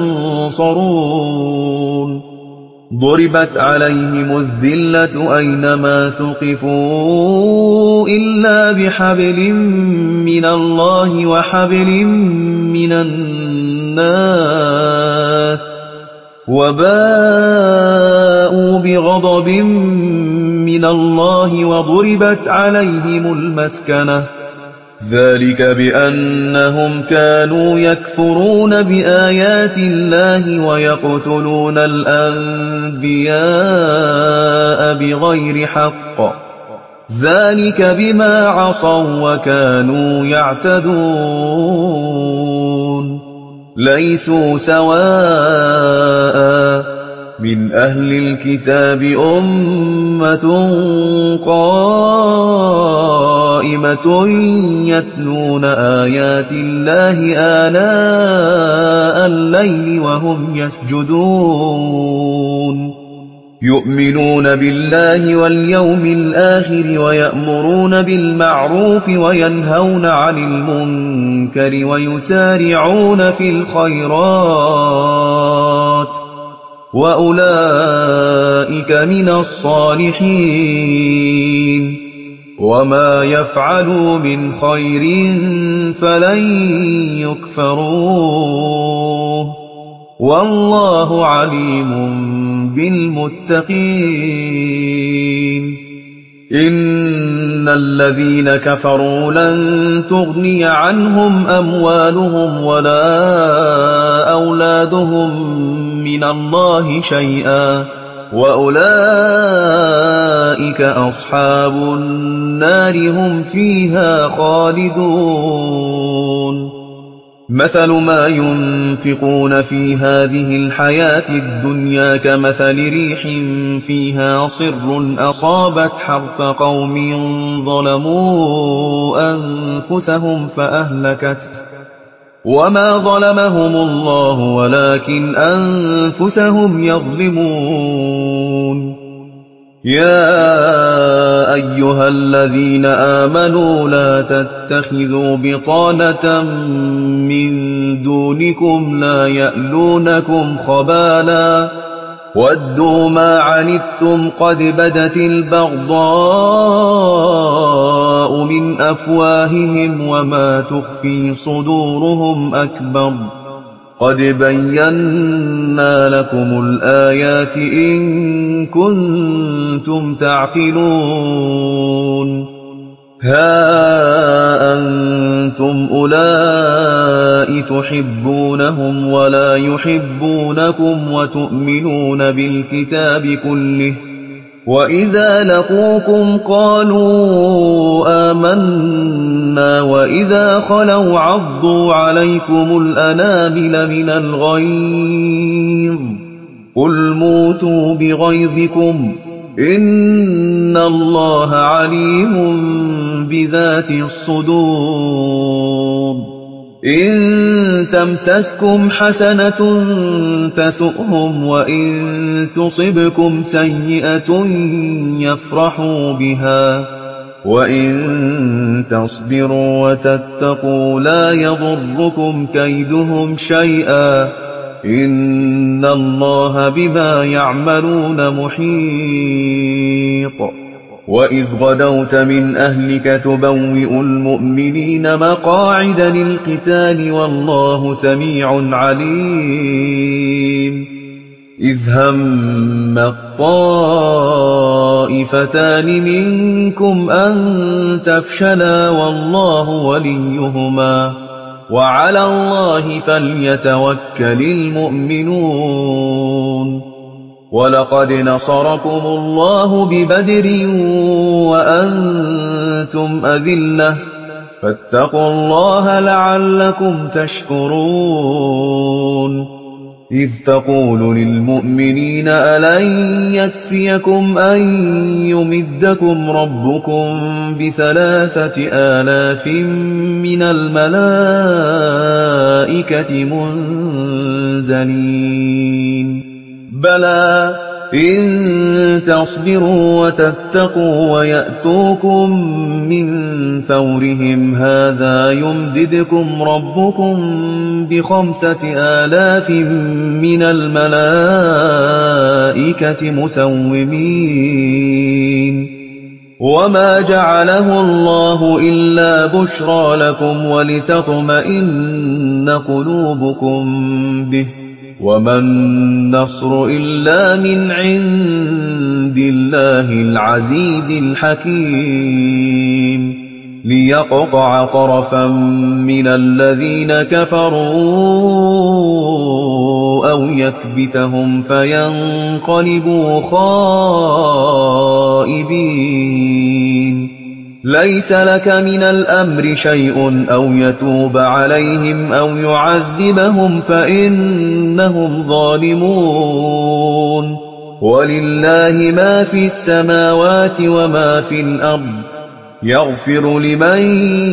يُنصَرُونَ ضُرِبَتْ عَلَيْهِمُ الذِّلَّةُ أَيْنَمَا ثُقِفُوا إِلَّا بِحَبْلٍ مِّنَ اللَّهِ وَحَبْلٍ مِّنَ النَّاسِ وَبَاءُوا بِغَضَبٍ مِّنَ اللَّهِ وَضُرِبَتْ عَلَيْهِمُ الْمَسْكَنَةُ ۚ ذَٰلِكَ بِأَنَّهُمْ كَانُوا يَكْفُرُونَ بِآيَاتِ اللَّهِ وَيَقْتُلُونَ الْأَنبِيَاءَ بِغَيْرِ حَقٍّ ۚ ذَٰلِكَ بِمَا عَصَوا وَّكَانُوا يَعْتَدُونَ لَيْسُوا سَوَاءً ۗ مِّنْ أَهْلِ الْكِتَابِ أُمَّةٌ قَائِمَةٌ يَتْلُونَ آيَاتِ اللَّهِ آنَاءَ اللَّيْلِ وَهُمْ يَسْجُدُونَ يُؤْمِنُونَ بِاللَّهِ وَالْيَوْمِ الْآخِرِ وَيَأْمُرُونَ بِالْمَعْرُوفِ وَيَنْهَوْنَ عَنِ الْمُنكَرِ وَيُسَارِعُونَ فِي الْخَيْرَاتِ ۚ وَأُولَٰئِكَ مِنَ الصَّالِحِينَ وَمَا يَفْعَلُوا مِنْ خَيْرٍ فَلَن يُكْفَرُوهُ ۗ وَاللَّهُ عَلِيمٌ بِالْمُتَّقِينَ الذين كفروا لن تغني عنهم أموالهم ولا أولادهم من الله شيئا وأولئك أصحاب النار هم فيها خالدون مثل ما ينفقون في هذه الحياة الدنيا كمثل ريح فيها صر أصابت حرث قوم ظلموا أنفسهم فأهلكته وما ظلمهم الله ولكن أنفسهم يظلمون يا أيها الذين آمنوا لا تتخذوا بطانة من دونكم لا يألونكم خبالا ودوا ما عنتم قد بدت البغضاء من أفواههم وما تخفي صدورهم أكبر قد بينا لكم الآيات إن كنتم تعقلون ها أنتم أولئك تحبونهم ولا يحبونكم وتؤمنون بالكتاب كله وإذا لقوكم قالوا آمنا وإذا خلوا عضوا عليكم الأنامل من الغيظ قل موتوا بغيظكم إن الله عليم بذات الصدور إن تمسسكم حسنة تسؤهم وإن تصبكم سيئة يفرحوا بها وإن تصبروا وتتقوا لا يضركم كيدهم شيئا إن الله بما يعملون محيط وإذ غدوت من أهلك تبوئ المؤمنين مقاعد للقتال والله سميع عليم إذ هم الطائفتان منكم أن تفشلا والله وليهما وعلى الله فليتوكل المؤمنون ولقد نصركم الله ببدر وأنتم أذلة فاتقوا الله لعلكم تشكرون إذ تقول للمؤمنين ألن يكفيكم أن يمدكم ربكم بثلاثة آلاف من الملائكة منزلين بلى إن تصبروا وتتقوا ويأتوكم من فورهم هذا يمددكم ربكم بخمسة آلاف من الملائكة مسومين وما جعله الله إلا بشرى لكم ولتطمئن قلوبكم به وما النصر إلا من عند الله العزيز الحكيم ليقطع طرفا من الذين كفروا أو يكبتهم فينقلبوا خائبين ليس لك من الأمر شيء أو يتوب عليهم أو يعذبهم فإنهم ظالمون ولله ما في السماوات وما في الأرض يغفر لمن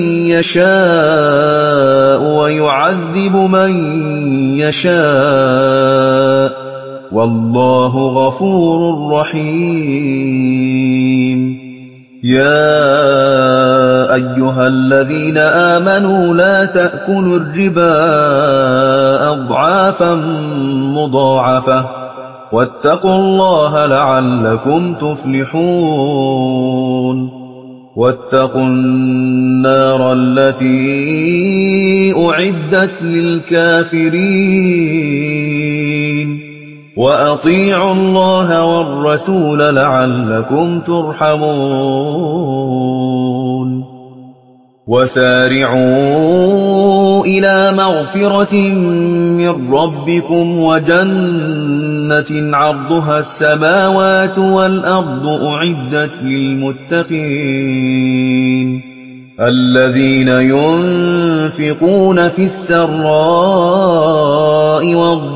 يشاء ويعذب من يشاء والله غفور رحيم يا أيها الذين آمنوا لا تأكلوا الربا أضعافا مضاعفة واتقوا الله لعلكم تفلحون واتقوا النار التي أعدت للكافرين وأطيعوا الله والرسول لعلكم ترحمون وَسَارِعُوا إِلَىٰ مَغْفِرَةٍ مِّن رَّبِّكُمْ وَجَنَّةٍ عَرْضُهَا السَّمَاوَاتُ وَالْأَرْضُ أُعِدَّتْ لِلْمُتَّقِينَ الَّذِينَ يُنفِقُونَ فِي السَّرَّاءِ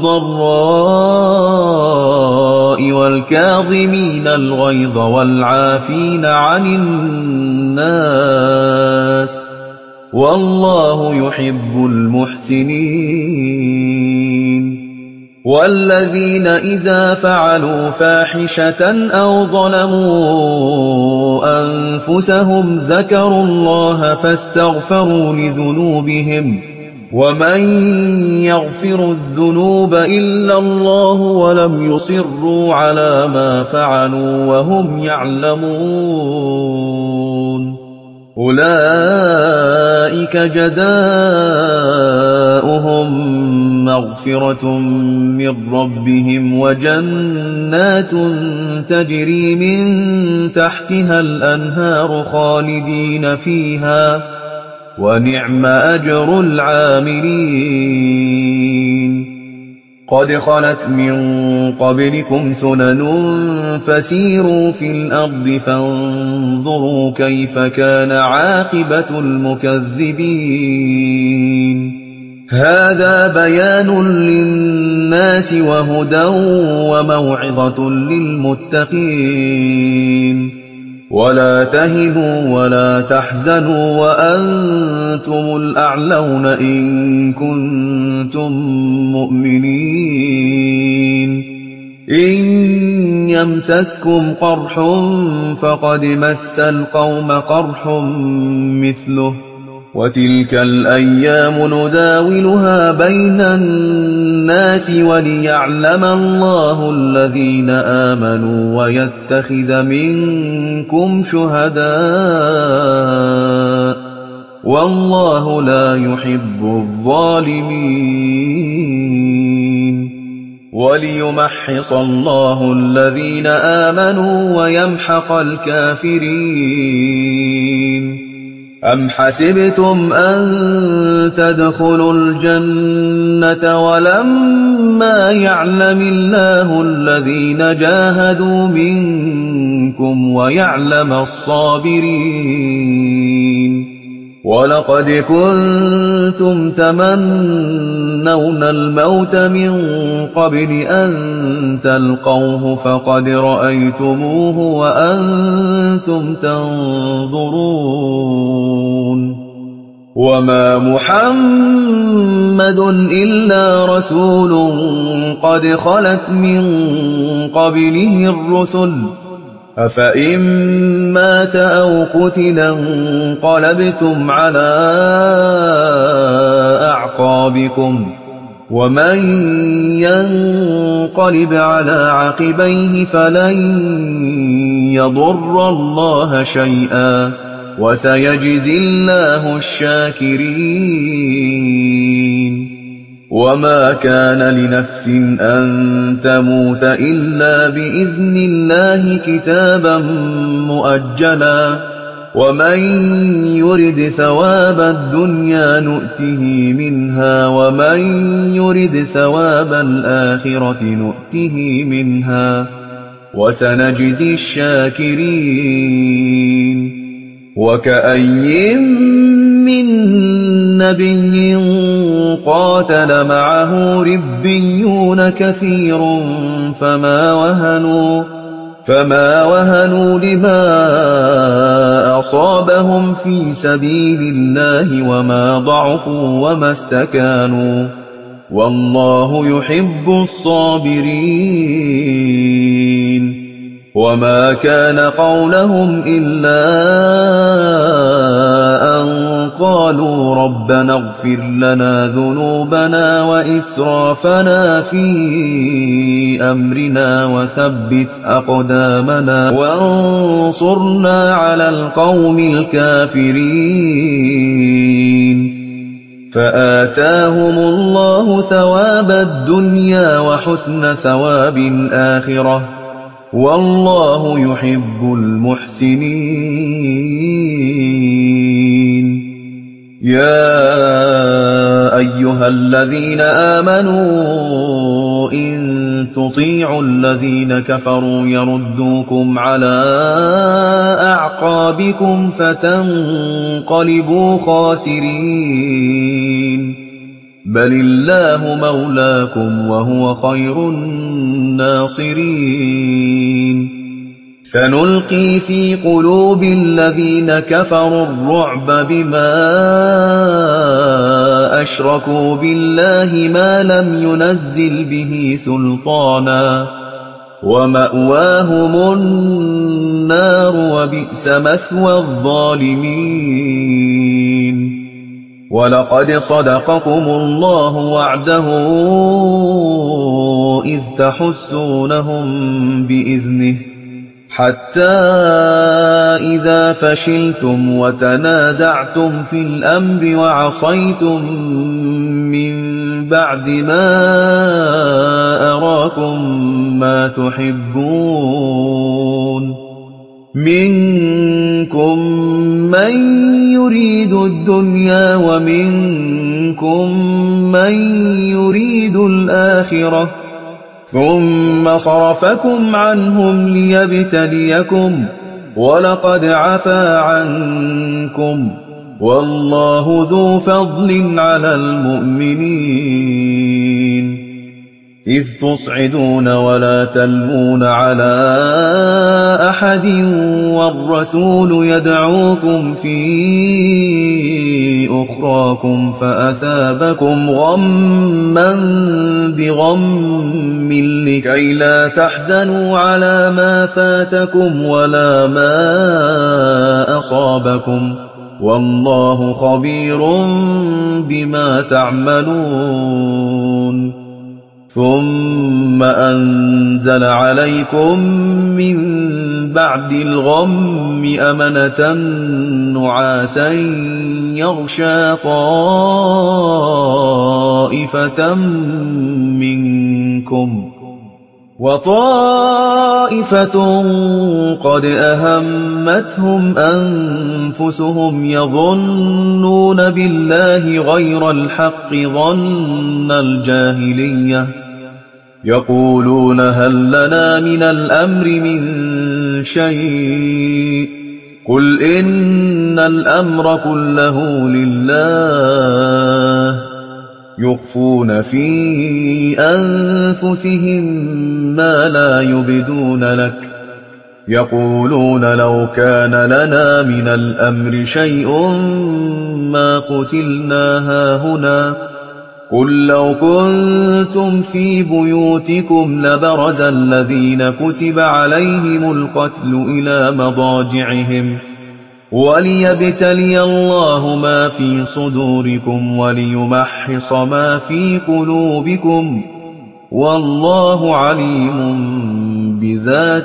وَالضَّرَّاءِ وَالْكَاظِمِينَ الْغَيْظَ وَالْعَافِينَ عَنِ النَّاسِ ۗ وَاللَّهُ يُحِبُّ الْمُحْسِنِينَ وَالَّذِينَ إِذَا فَعَلُوا فَاحِشَةً أَوْ ظَلَمُوا أَنفُسَهُمْ ذَكَرُوا اللَّهَ فَاسْتَغْفَرُوا لِذُنُوبِهِمْ ۗ وَمَن يَغْفِرُ الذُّنُوبَ إِلَّا اللَّهُ وَلَمْ يُصِرُّوا عَلَىٰ مَا فَعَلُوا وَهُمْ يَعْلَمُونَ أُولَٰئِكَ جَزَاؤُهُم مَّغْفِرَةٌ مِّن رَّبِّهِمْ وَجَنَّاتٌ تَجْرِي مِن تَحْتِهَا الْأَنْهَارُ خَالِدِينَ فِيهَا ۚ وَنِعْمَ أَجْرُ الْعَامِلِينَ قَدْ خَلَتْ مِن قَبْلِكُمْ سُنَنٌ فَسِيرُوا فِي الْأَرْضِ فَانظُرُوا كَيْفَ كَانَ عَاقِبَةُ الْمُكَذِّبِينَ هَٰذَا بَيَانٌ لِّلنَّاسِ وَهُدًى وَمَوْعِظَةٌ لِّلْمُتَّقِينَ وَلَا تَهِنُوا وَلَا تَحْزَنُوا وَأَنتُمُ الْأَعْلَوْنَ إِن كُنتُم مُّؤْمِنِينَ إِن يَمْسَسْكُمْ قَرْحٌ فَقَدْ مَسَّ الْقَوْمَ قَرْحٌ مِّثْلُهُ ۚ وَتِلْكَ الْأَيَّامُ نُدَاوِلُهَا بَيْنَ النَّاسِ وَلِيَعْلَمَ اللَّهُ الَّذِينَ آمَنُوا وَيَتَّخِذَ مِنكُمْ شُهَدَاءَ ۗ وَاللَّهُ لَا يُحِبُّ الظَّالِمِينَ وَلِيُمَحِّصَ اللَّهُ الَّذِينَ آمَنُوا وَيَمْحَقَ الْكَافِرِينَ أَمْ حَسِبْتُمْ أَن تَدْخُلُوا الْجَنَّةَ وَلَمَّا يَعْلَمِ اللَّهُ الَّذِينَ جَاهَدُوا مِنكُمْ وَيَعْلَمَ الصَّابِرِينَ وَلَقَدْ كُنتُمْ تَمَنَّوْنَ الْمَوْتَ مِن قَبْلِ أَن تَلْقَوْهُ فَقَدْ رَأَيْتُمُوهُ وَأَنتُمْ تَنظُرُونَ وَمَا مُحَمَّدٌ إِلَّا رَسُولٌ قَدْ خَلَتْ مِن قَبْلِهِ الرُّسُلُ ۚ أَفَإِن مَّاتَ أَوْ قُتِلَ انقَلَبْتُمْ عَلَىٰ أَعْقَابِكُمْ ۚ وَمَن يَنقَلِبْ عَلَىٰ عَقِبَيْهِ فَلَن يَضُرَّ اللَّهَ شَيْئًا ۗ وَسَيَجْزِي اللَّهُ الشَّاكِرِينَ وَمَا كَانَ لِنَفْسٍ أَن تَمُوتَ إِلَّا بِإِذْنِ اللَّهِ كِتَابًا مُّؤَجَّلًا ۗ وَمَن يُرِدْ ثَوَابَ الدُّنْيَا نُؤْتِهِ مِنْهَا وَمَن يُرِدْ ثَوَابَ الْآخِرَةِ نُؤْتِهِ مِنْهَا ۚ وَسَنَجْزِي الشَّاكِرِينَ وَكَأَيِّن مِّن نَّبِيٍّ قَاتَلَ مَعَهُ رِبِّيُّونَ كَثِيرٌ فَمَا وَهَنُوا فَمَا وَهَنُوا لِمَا أَصَابَهُمْ فِي سَبِيلِ اللَّهِ وَمَا ضَعُفُوا وَمَا اسْتَكَانُوا ۗ وَاللَّهُ يُحِبُّ الصَّابِرِينَ وَمَا كَانَ قَوْلَهُمْ إِلَّا أَن قَالُوا رَبَّنَا اغْفِرْ لَنَا ذُنُوبَنَا وَإِسْرَافَنَا فِي أَمْرِنَا وَثَبِّتْ أَقْدَامَنَا وَانصُرْنَا عَلَى الْقَوْمِ الْكَافِرِينَ فَآتَاهُمُ اللَّهُ ثَوَابَ الدُّنْيَا وَحُسْنَ ثَوَابِ الْآخِرَةِ ۗ وَاللَّهُ يُحِبُّ الْمُحْسِنِينَ يَا أَيُّهَا الَّذِينَ آمَنُوا إِن تُطِيعُوا الَّذِينَ كَفَرُوا يَرُدُّوكُمْ عَلَىٰ أَعْقَابِكُمْ فَتَنقَلِبُوا خَاسِرِينَ بَلِ اللَّهُ مَوْلَاكُمْ وَهُوَ خَيْرُ النَّاصِرِينَ سَنُلْقِي فِي قُلُوبِ الَّذِينَ كَفَرُوا الرُّعْبَ بِمَا أَشْرَكُوا بِاللَّهِ مَا لَمْ يُنَزِّلْ بِهِ سُلْطَانًا ۖ وَمَأْوَاهُمُ النَّارُ ۖ وَبِئْسَ مَثْوَى الظَّالِمِينَ وَلَقَدْ صَدَقَكُمُ اللَّهُ وَعْدَهُ إِذْ تَحُسُّونَهُم بِإِذْنِهِ حَتَّىٰ إِذَا فَشِلْتُمْ وَتَنَازَعْتُمْ فِي الْأَمْرِ وَعَصَيْتُم مِّن بَعْدِ مَا أَرَاكُم مَّا تُحِبُّونَ مِنكُم مَّن يُرِيدُ الدُّنْيَا وَمِنكُم مَّن يُرِيدُ الْآخِرَةَ ۚ ثُمَّ صَرَفَكُمْ عَنْهُمْ لِيَبْتَلِيَكُمْ ۖ وَلَقَدْ عَفَا عَنكُمْ ۗ وَاللَّهُ ذُو فَضْلٍ عَلَى الْمُؤْمِنِينَ إِذْ تُصْعِدُونَ وَلَا تَلْوُونَ عَلَىٰ أَحَدٍ وَالرَّسُولُ يَدْعُوكُمْ فِي أُخْرَاكُمْ فَأَثَابَكُمْ غَمًّا بِغَمٍّ لِّكَيْلَا تَحْزَنُوا عَلَىٰ مَا فَاتَكُمْ وَلَا مَا أَصَابَكُمْ ۗ وَاللَّهُ خَبِيرٌ بِمَا تَعْمَلُونَ ثُمَّ أَنزَلَ عَلَيْكُم مِّن بَعْدِ الْغَمِّ أَمَنَةً نُّعَاسًا يَغْشَىٰ طَائِفَةً مِّنكُمْ ۖ وَطَائِفَةٌ قَدْ أَهَمَّتْهُمْ أَنفُسُهُمْ يَظُنُّونَ بِاللَّهِ غَيْرَ الْحَقِّ ظَنَّ الْجَاهِلِيَّةِ يَقُولُونَ هَل لَّنَا مِنَ الْأَمْرِ مِن شَيْءٍ ۗ قُلْ إِنَّ الْأَمْرَ كُلَّهُ لِلَّهِ ۗ يُخْفُونَ فِي أَنفُسِهِم مَّا لَا يُبْدُونَ لَكَ ۖ يَقُولُونَ لَوْ كَانَ لَنَا مِنَ الْأَمْرِ شَيْءٌ مَّا قُتِلْنَا هَاهُنَا ۗ قُل لَّوْ كُنتُمْ فِي بُيُوتِكُمْ لَبَرَزَ الَّذِينَ كُتِبَ عَلَيْهِمُ الْقَتْلُ إِلَىٰ مَضَاجِعِهِمْ وَلِيَبْتَلِيَ اللَّهُ مَا فِي صُدُورِكُمْ وَلِيُمَحِّصَ مَا فِي قُلُوبِكُمْ ۗ وَاللَّهُ عَلِيمٌ بِذَاتِ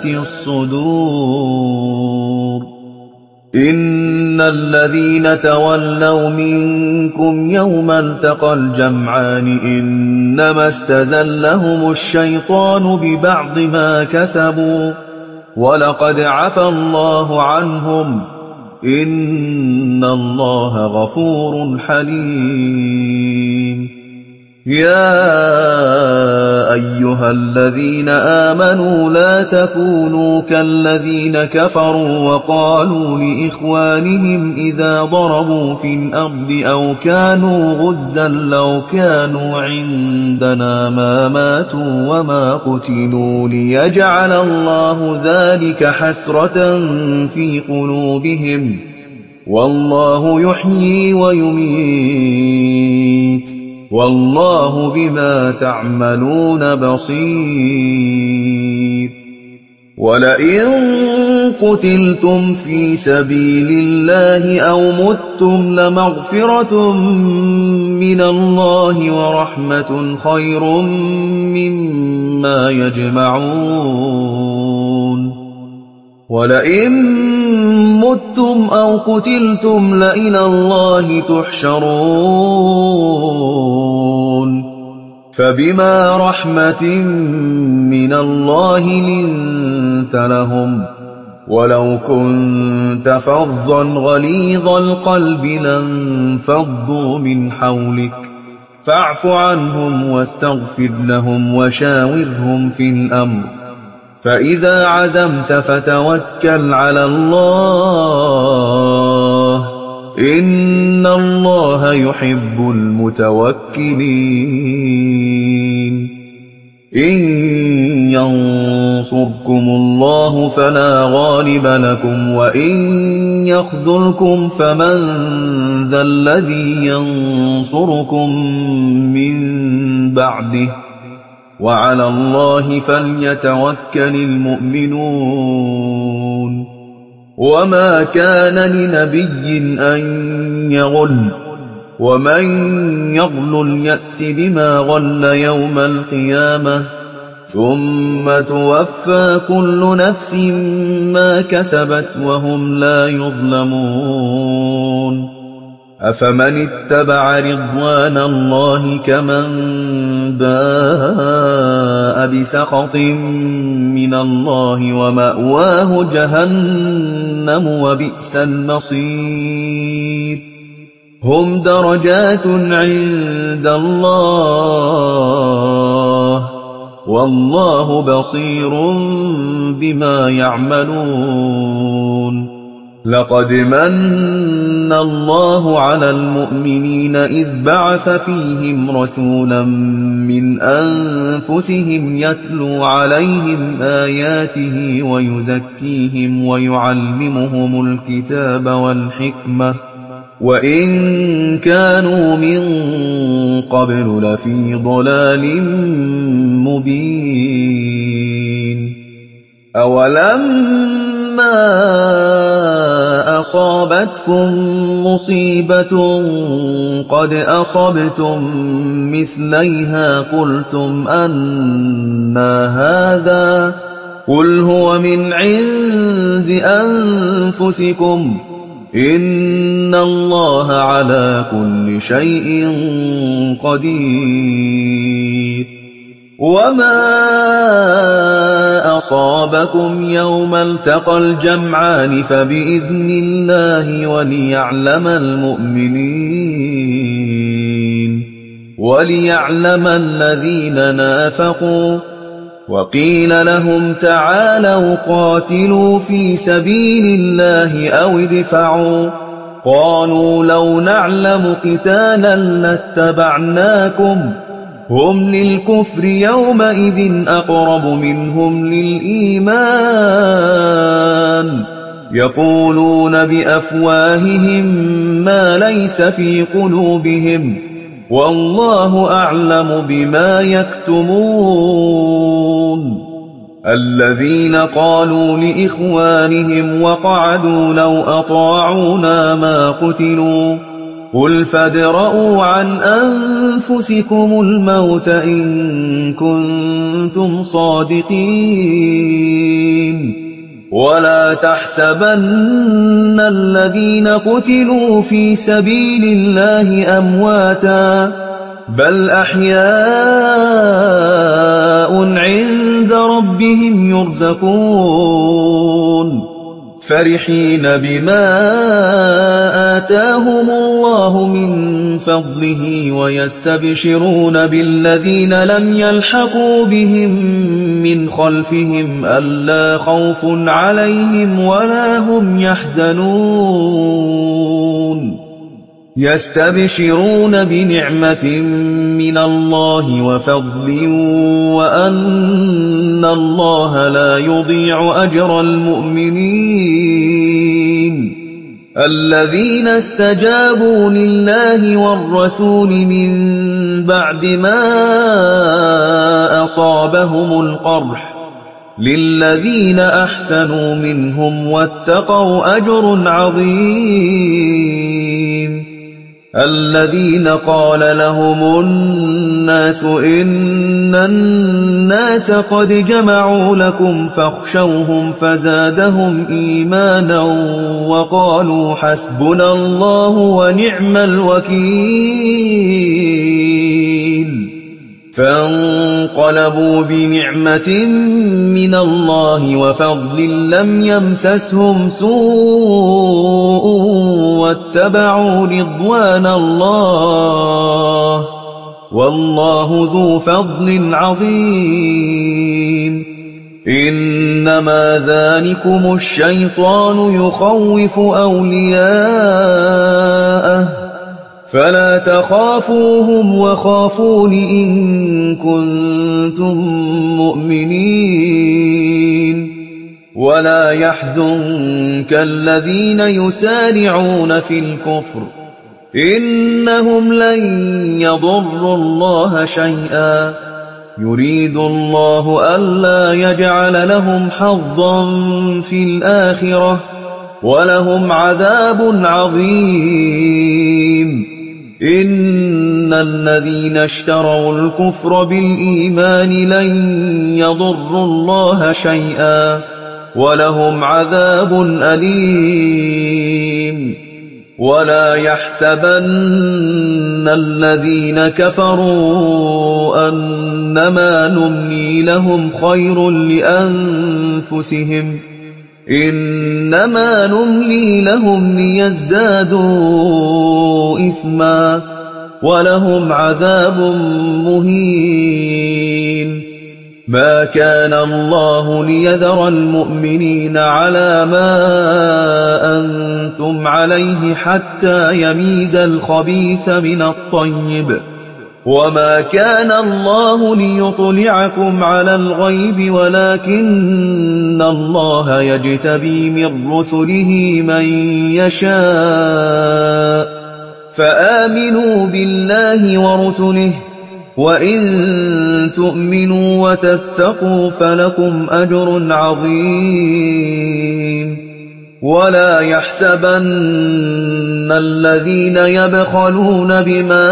الصُّدُورِ إِنَّ الَّذِينَ تَوَلَّوْا مِنكُمْ يَوْمَ الْتَقَى الْجَمْعَانِ إِنَّمَا اسْتَزَلَّهُمُ الشَّيْطَانُ بِبَعْضِ مَا كَسَبُوا ۖ وَلَقَدْ عَفَا اللَّهُ عَنْهُمْ ۗ إِنَّ اللَّهَ غَفُورٌ حَلِيمٌ يَا أَيُّهَا الَّذِينَ آمَنُوا لَا تَكُونُوا كَالَّذِينَ كَفَرُوا وَقَالُوا لِإِخْوَانِهِمْ إِذَا ضَرَبُوا فِي الْأَرْضِ أَوْ كَانُوا غُزًّى لَّوْ كَانُوا عِندَنَا مَا مَاتُوا وَمَا قُتِلُوا لِيَجْعَلَ اللَّهُ ذَٰلِكَ حَسْرَةً فِي قُلُوبِهِمْ ۗ وَاللَّهُ يُحْيِي وَيُمِيتُ ۗ وَاللَّهُ بِمَا تَعْمَلُونَ بَصِيرٌ وَلَئِن قُتِلْتُمْ فِي سَبِيلِ اللَّهِ أَوْ مُتُّمْ لَمَغْفِرَةٌ مِّنَ اللَّهِ وَرَحْمَةٌ خَيْرٌ مِّمَّا يَجْمَعُونَ وَلَئِن مُّتُّمْ أَوْ قُتِلْتُمْ لَإِلَى اللَّهِ تُحْشَرُونَ فَبِمَا رَحْمَةٍ مِّنَ اللَّهِ لِنتَ لَهُمْ ۖ وَلَوْ كُنتَ فَظًّا غَلِيظَ الْقَلْبِ لَانفَضُّوا مِنْ حَوْلِكَ فَاعْفُ عَنْهُمْ وَاسْتَغْفِرْ لَهُمْ وَشَاوِرْهُمْ فِي الْأَمْرِ فَإِذَا عَزَمْتَ فَتَوَكَّلْ عَلَى اللَّهِ ۚ إِنَّ اللَّهَ يُحِبُّ الْمُتَوَكِّلِينَ إِن يَنصُرْكُمُ اللَّهُ فَلَا غَالِبَ لَكُمْ وَإِن يَخْذُلْكُمْ فَمَن ذَا الَّذِي يَنصُرُكُم مِّن بَعْدِهِ ۗ وَعَلَى اللَّهِ فَلْيَتَوَكَّلِ الْمُؤْمِنُونَ وَمَا كَانَ لِنَبِيٍّ أَن يَغُلَّ ۚ وَمَن يَغْلُلْ يَأْتِ بِمَا غَلَّ يَوْمَ الْقِيَامَةِ ثُمَّ تُوَفَّىٰ كُلُّ نَفْسٍ مَّا كَسَبَتْ وَهُمْ لَا يُظْلَمُونَ أَفَمَنِ اتَّبَعَ رِضْوَانَ اللَّهِ كَمَن بَاءَ بِسَخَطٍ مِّنَ اللَّهِ وَمَأْوَاهُ جَهَنَّمُ ۖ وَبِئْسَ الْمَصِيرُ هُمْ دَرَجَاتٌ عِندَ اللَّهِ ۗ وَاللَّهُ بَصِيرٌ بِمَا يَعْمَلُونَ لَقَدْ مَنَّ اللَّهُ عَلَى الْمُؤْمِنِينَ إِذْ بَعَثَ فِيهِمْ رَسُولًا مِّنْ أَنفُسِهِمْ يَتْلُو عَلَيْهِمْ آيَاتِهِ وَيُزَكِّيهِمْ وَيُعَلِّمُهُمُ الْكِتَابَ وَالْحِكْمَةَ وَإِن كَانُوا مِن قَبْلُ لَفِي ضَلَالٍ مُّبِينٍ أَوَلَمَّا أَصَابَتْكُم مُّصِيبَةٌ قَدْ أَصَبْتُم مِّثْلَيْهَا قُلْتُمْ أَنَّىٰ هَٰذَا ۖ قُلْ هُوَ مِنْ عِندِ أَنفُسِكُمْ ۗ إِنَّ اللَّهَ عَلَىٰ كُلِّ شَيْءٍ قَدِيرٌ وَمَا أَصَابَكُمْ يَوْمَ الْتَقَى الْجَمْعَانِ فَبِإِذْنِ اللَّهِ وَلِيَعْلَمَ الْمُؤْمِنِينَ وَلِيَعْلَمَ الَّذِينَ نَافَقُوا وَقِيلَ لَهُمْ تَعَالَوْا قَاتِلُوا فِي سَبِيلِ اللَّهِ أَوِ ادْفَعُوا ۖ قَالُوا لَوْ نَعْلَمُ قِتَالًا لَّاتَّبَعْنَاكُمْ ۗ هُمْ لِلْكُفْرِ يَوْمَئِذٍ أَقْرَبُ مِنْهُمْ لِلْإِيمَانِ يَقُولُونَ بِأَفْوَاهِهِم مَّا لَيْسَ فِي قُلُوبِهِمْ ۗ وَاللَّهُ أَعْلَمُ بِمَا يَكْتُمُونَ الَّذِينَ قَالُوا لِإِخْوَانِهِمْ وَقَعَدُوا لَوْ أَطَاعُونَا مَا قُتِلُوا ۗ قُلْ فَادْرَءُوا عَنْ أَنفُسِكُمُ الْمَوْتَ إِن كُنتُمْ صَادِقِينَ وَلَا تَحْسَبَنَّ الَّذِينَ قُتِلُوا فِي سَبِيلِ اللَّهِ أَمْوَاتًا ۚ بَلْ أَحْيَاءٌ عِندَ رَبِّهِمْ يُرْزَقُونَ فَرِحِينَ بِمَا آتَاهُمُ اللَّهُ مِن فَضْلِهِ وَيَسْتَبْشِرُونَ بِالَّذِينَ لَمْ يَلْحَقُوا بِهِم مِّنْ خَلْفِهِمْ أَلَّا خَوْفٌ عَلَيْهِمْ وَلَا هُمْ يَحْزَنُونَ يَسْتَبْشِرُونَ بِنِعْمَةٍ مِّنَ اللَّهِ وَفَضْلٍ وَأَنَّ اللَّهَ لَا يُضِيعُ أَجْرَ الْمُؤْمِنِينَ الَّذِينَ اسْتَجَابُوا لِلَّهِ وَالرَّسُولِ مِن بَعْدِ مَا أَصَابَهُمُ الْقَرْحُ لِلَّذِينَ أَحْسَنُوا مِنْهُمْ وَاتَّقَوْا أَجْرٌ عَظِيمٌ الَّذِينَ قَالَ لَهُمُ النَّاسُ إِنَّ النَّاسَ قَدْ جَمَعُوا لَكُمْ فَاخْشَوْهُمْ فَزَادَهُمْ إِيمَانًا وَقَالُوا حَسْبُنَا اللَّهُ وَنِعْمَ الْوَكِيلُ فانقلبوا بنعمة من الله وفضل لم يمسسهم سوء واتبعوا رضوان الله والله ذو فضل عظيم إنما ذلكم الشيطان يخوف أولياءه فلا تخافوهم وخافون إن كنتم مؤمنين ولا يحزنك الذين يسارعون في الكفر إنهم لن يضروا الله شيئا يريد الله ألا يجعل لهم حظا في الآخرة ولهم عذاب عظيم إن الذين اشتروا الكفر بالإيمان لن يضروا الله شيئا ولهم عذاب أليم ولا يحسبن الذين كفروا أنما نملي لهم خير لأنفسهم إنما نملي لهم ليزدادوا إثما ولهم عذاب مهين ما كان الله ليذر المؤمنين على ما أنتم عليه حتى يميز الخبيث من الطيب وما كان الله ليطلعكم على الغيب ولكن الله يجتبي من رسله من يشاء فآمنوا بالله ورسله وإن تؤمنوا وتتقوا فلكم أجر عظيم ولا يحسبن الذين يبخلون بما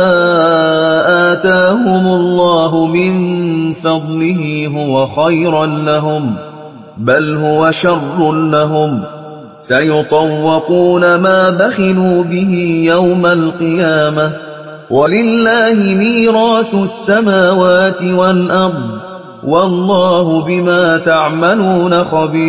آتاهم الله من فضله هو خيرا لهم بل هو شر لهم سيطوقون ما بخلوا به يوم القيامة ولله ميراث السماوات والأرض والله بما تعملون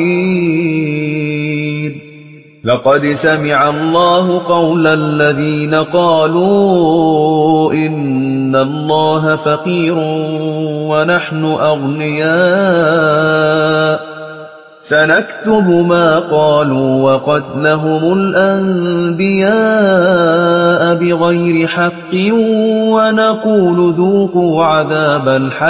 خبير لقد سمع الله قول الذين قالوا إن الله فقير ونحن أغنياء سنكتب ما قالوا وقتلهم الأنبياء بغير حق ونقول ذوقوا عذاب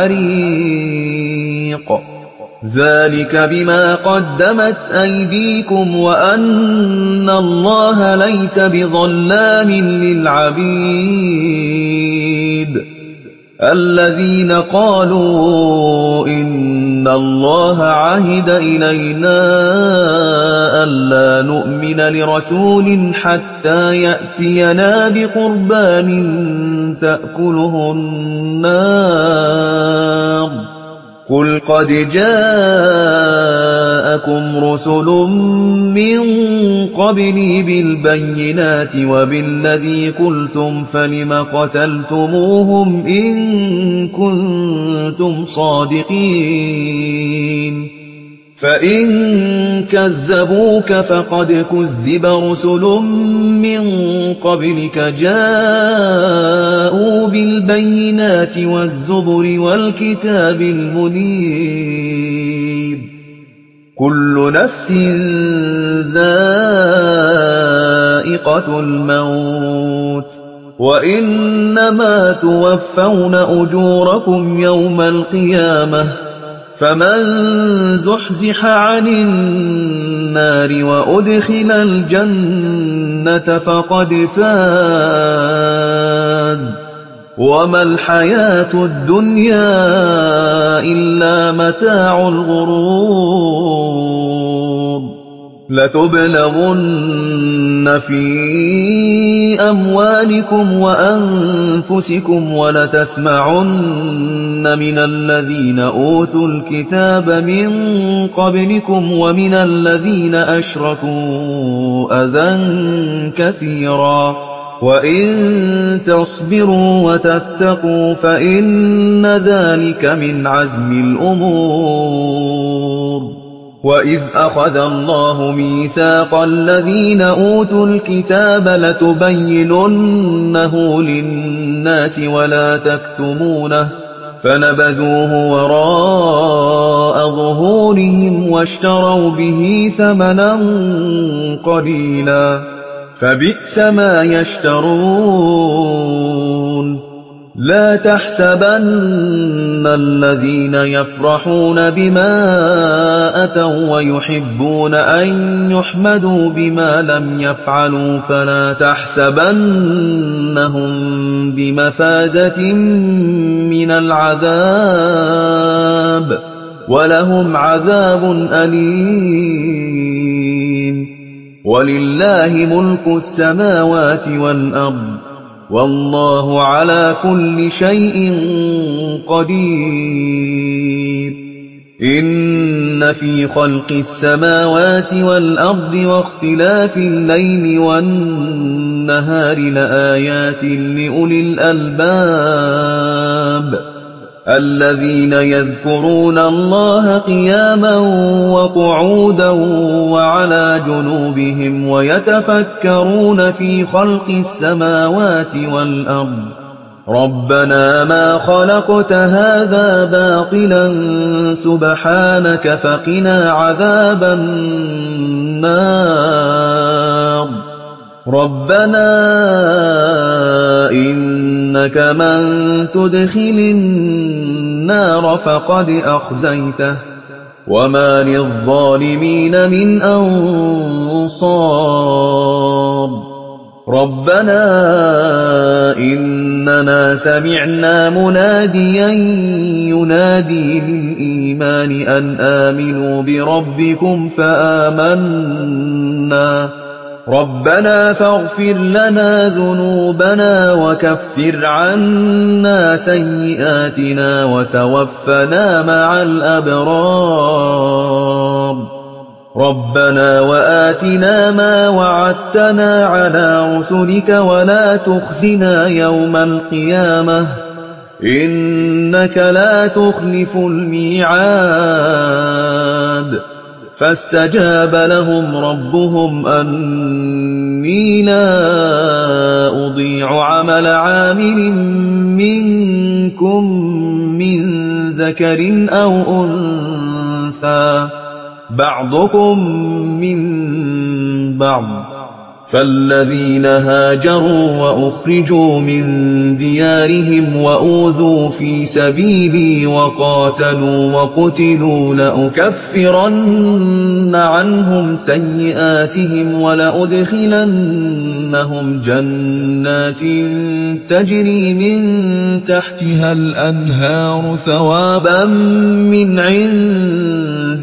الحريق ذلك بما قدمت أيديكم وأن الله ليس بظلام للعبيد الذين قالوا إن الله عهد إلينا ألا نؤمن لرسول حتى يأتينا بقربان تأكله النار قل قد جاءكم رسل من قبلي بالبينات وبالذي قلتم فلم قتلتموهم إن كنتم صادقين فإن كذبوك فقد كذب رسل من قبلك جاءوا بالبينات والزبر والكتاب المنير كل نفس ذائقة الموت وإنما توفون أجوركم يوم القيامة فمن زحزح عن النار وأدخل الجنة فقد فاز وما الحياة الدنيا إلا متاع الغرور لتبلغن في أموالكم وأنفسكم ولتسمعن من الذين أوتوا الكتاب من قبلكم ومن الذين أشركوا أذى كثيرا وَإِن تَصْبِرُوا وَتَتَّقُوا فَإِنَّ ذَلِكَ مِنْ عَزْمِ الْأُمُورِ وَإِذْ أَخَذَ اللَّهُ مِيثَاقَ الَّذِينَ أُوتُوا الْكِتَابَ لَتُبَيِّنُنَّهُ لِلنَّاسِ وَلَا تَكْتُمُونَهُ فَنَبَذُوهُ وَرَاءَ ظُهُورِهِمْ وَاشْتَرَوْا بِهِ ثَمَنًا قَلِيلًا فَبِئْسَ مَا يَشْتَرُونَ لَا تَحْسَبَنَّ الَّذِينَ يَفْرَحُونَ بِمَا أَتَوا وَّيُحِبُّونَ أَن يُحْمَدُوا بِمَا لَمْ يَفْعَلُوا فَلَا تَحْسَبَنَّهُم بِمَفَازَةٍ مِّنَ الْعَذَابِ وَلَهُمْ عَذَابٌ أَلِيمٌ وَلِلَّهِ مُلْكُ السَّمَاوَاتِ وَالْأَرْضِ وَاللَّهُ عَلَىٰ كُلِّ شَيْءٍ قَدِيرٌ إِنَّ فِي خَلْقِ السَّمَاوَاتِ وَالْأَرْضِ وَاخْتِلَافِ اللَّيْلِ وَالنَّهَارِ لَآيَاتٍ لِّأُولِي الْأَلْبَابِ الَّذِينَ يَذْكُرُونَ اللَّهَ قِيَامًا وَقُعُودًا وَعَلَىٰ جُنُوبِهِمْ وَيَتَفَكَّرُونَ فِي خَلْقِ السَّمَاوَاتِ وَالْأَرْضِ رَبَّنَا مَا خَلَقْتَ هَٰذَا بَاطِلًا سُبْحَانَكَ فَقِنَا عَذَابَ النَّارِ رَبَّنَا إِنَّكَ مَن تُدْخِلِ النَّارَ فَقَدْ أَخْزَيْتَهُ وَمَا لِلظَّالِمِينَ مِنْ أَنصَارٍ رَبَّنَا إِنَّنَا سَمِعْنَا مُنَادِيًا يُنَادِي لِلْإِيمَانِ أَنْ آمِنُوا بِرَبِّكُمْ فَآمَنَّا رَبَّنَا فَاغْفِرْ لَنَا ذُنُوبَنَا وَكَفِّرْ عَنَّا سَيِّئَاتِنَا وَتَوَفَّنَا مَعَ الْأَبْرَارِ رَبَّنَا وَآتِنَا مَا وَعَدتَّنَا عَلَىٰ رُسُلِكَ وَلَا تُخْزِنَا يَوْمَ الْقِيَامَةِ إِنَّكَ لَا تُخْلِفُ الْمِيعَادَ فَاسْتَجَابَ لَهُمْ رَبُّهُمْ أَنِّي لَا أُضِيعُ عَمَلَ عَامِلٍ مِّنكُم مِّن ذَكَرٍ أَوْ أُنثَىٰ بَعْضُكُم مِّن بَعْضٍ فَالَّذِينَ هَاجَرُوا وَأُخْرِجُوا مِن دِيَارِهِمْ وَأُوذُوا فِي سَبِيلِي وَقَاتَلُوا وَقُتِلُوا لَأُكَفِّرَنَّ عَنْهُمْ سَيِّئَاتِهِمْ وَلَأُدْخِلَنَّهُمْ جَنَّاتٍ تَجْرِي مِن تَحْتِهَا الْأَنْهَارُ ثَوَابًا مِّنْ عِندِ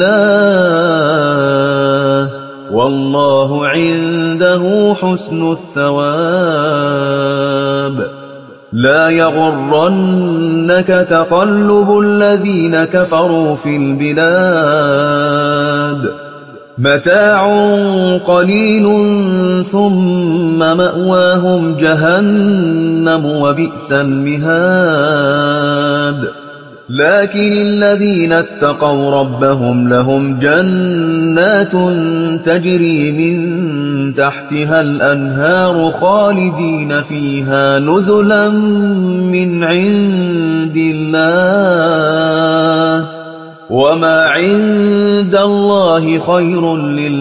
اللَّهِ وَاللَّهُ عِندَهُ حُسْنُ الثَّوَابِ لَا يَغُرَّنَّكَ تَقَلُّبُ الَّذِينَ كَفَرُوا فِي الْبِلَادِ مَتَاعٌ قَلِيلٌ ثُمَّ مَأْوَاهُمْ جَهَنَّمُ وَبِئْسَ الْمِهَادُ لَٰكِنِ الَّذِينَ اتَّقَوْا رَبَّهُمْ لَهُمْ جَنَّاتٌ تَجْرِي مِن تَحْتِهَا الْأَنْهَارُ خَالِدِينَ فِيهَا نُزُلًا مِّنْ عِندِ اللَّهِ وَمَا عِندَ اللَّهِ خَيْرٌ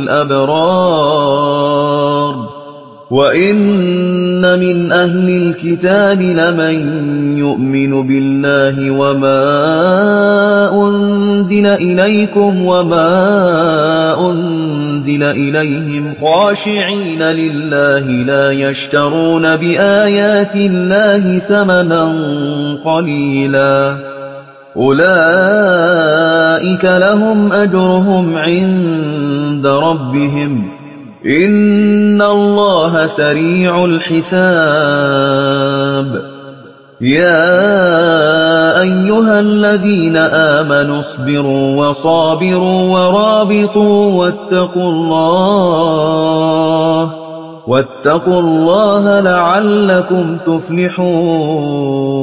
لِّلْأَبْرَارِ وَإِنَّ مِنْ أَهْلِ الْكِتَابِ لَمَن يُؤْمِنُ بِاللَّهِ وَمَا أُنزِلَ إِلَيْكُمْ وَمَا أُنزِلَ إِلَيْهِمْ خَاشِعِينَ لِلَّهِ لَا يَشْتَرُونَ بِآيَاتِ اللَّهِ ثَمَنًا قَلِيلًا أُولَٰئِكَ لَهُمْ أَجْرُهُمْ عِندَ رَبِّهِمْ إِنَّ اللَّهَ سَرِيعُ الْحِسَابِ يَا أَيُّهَا الَّذِينَ آمَنُوا اصْبِرُوا وَصَابِرُوا وَرَابِطُوا وَاتَّقُوا اللَّهَ وَاتَّقُوا اللَّهَ لَعَلَّكُمْ تُفْلِحُونَ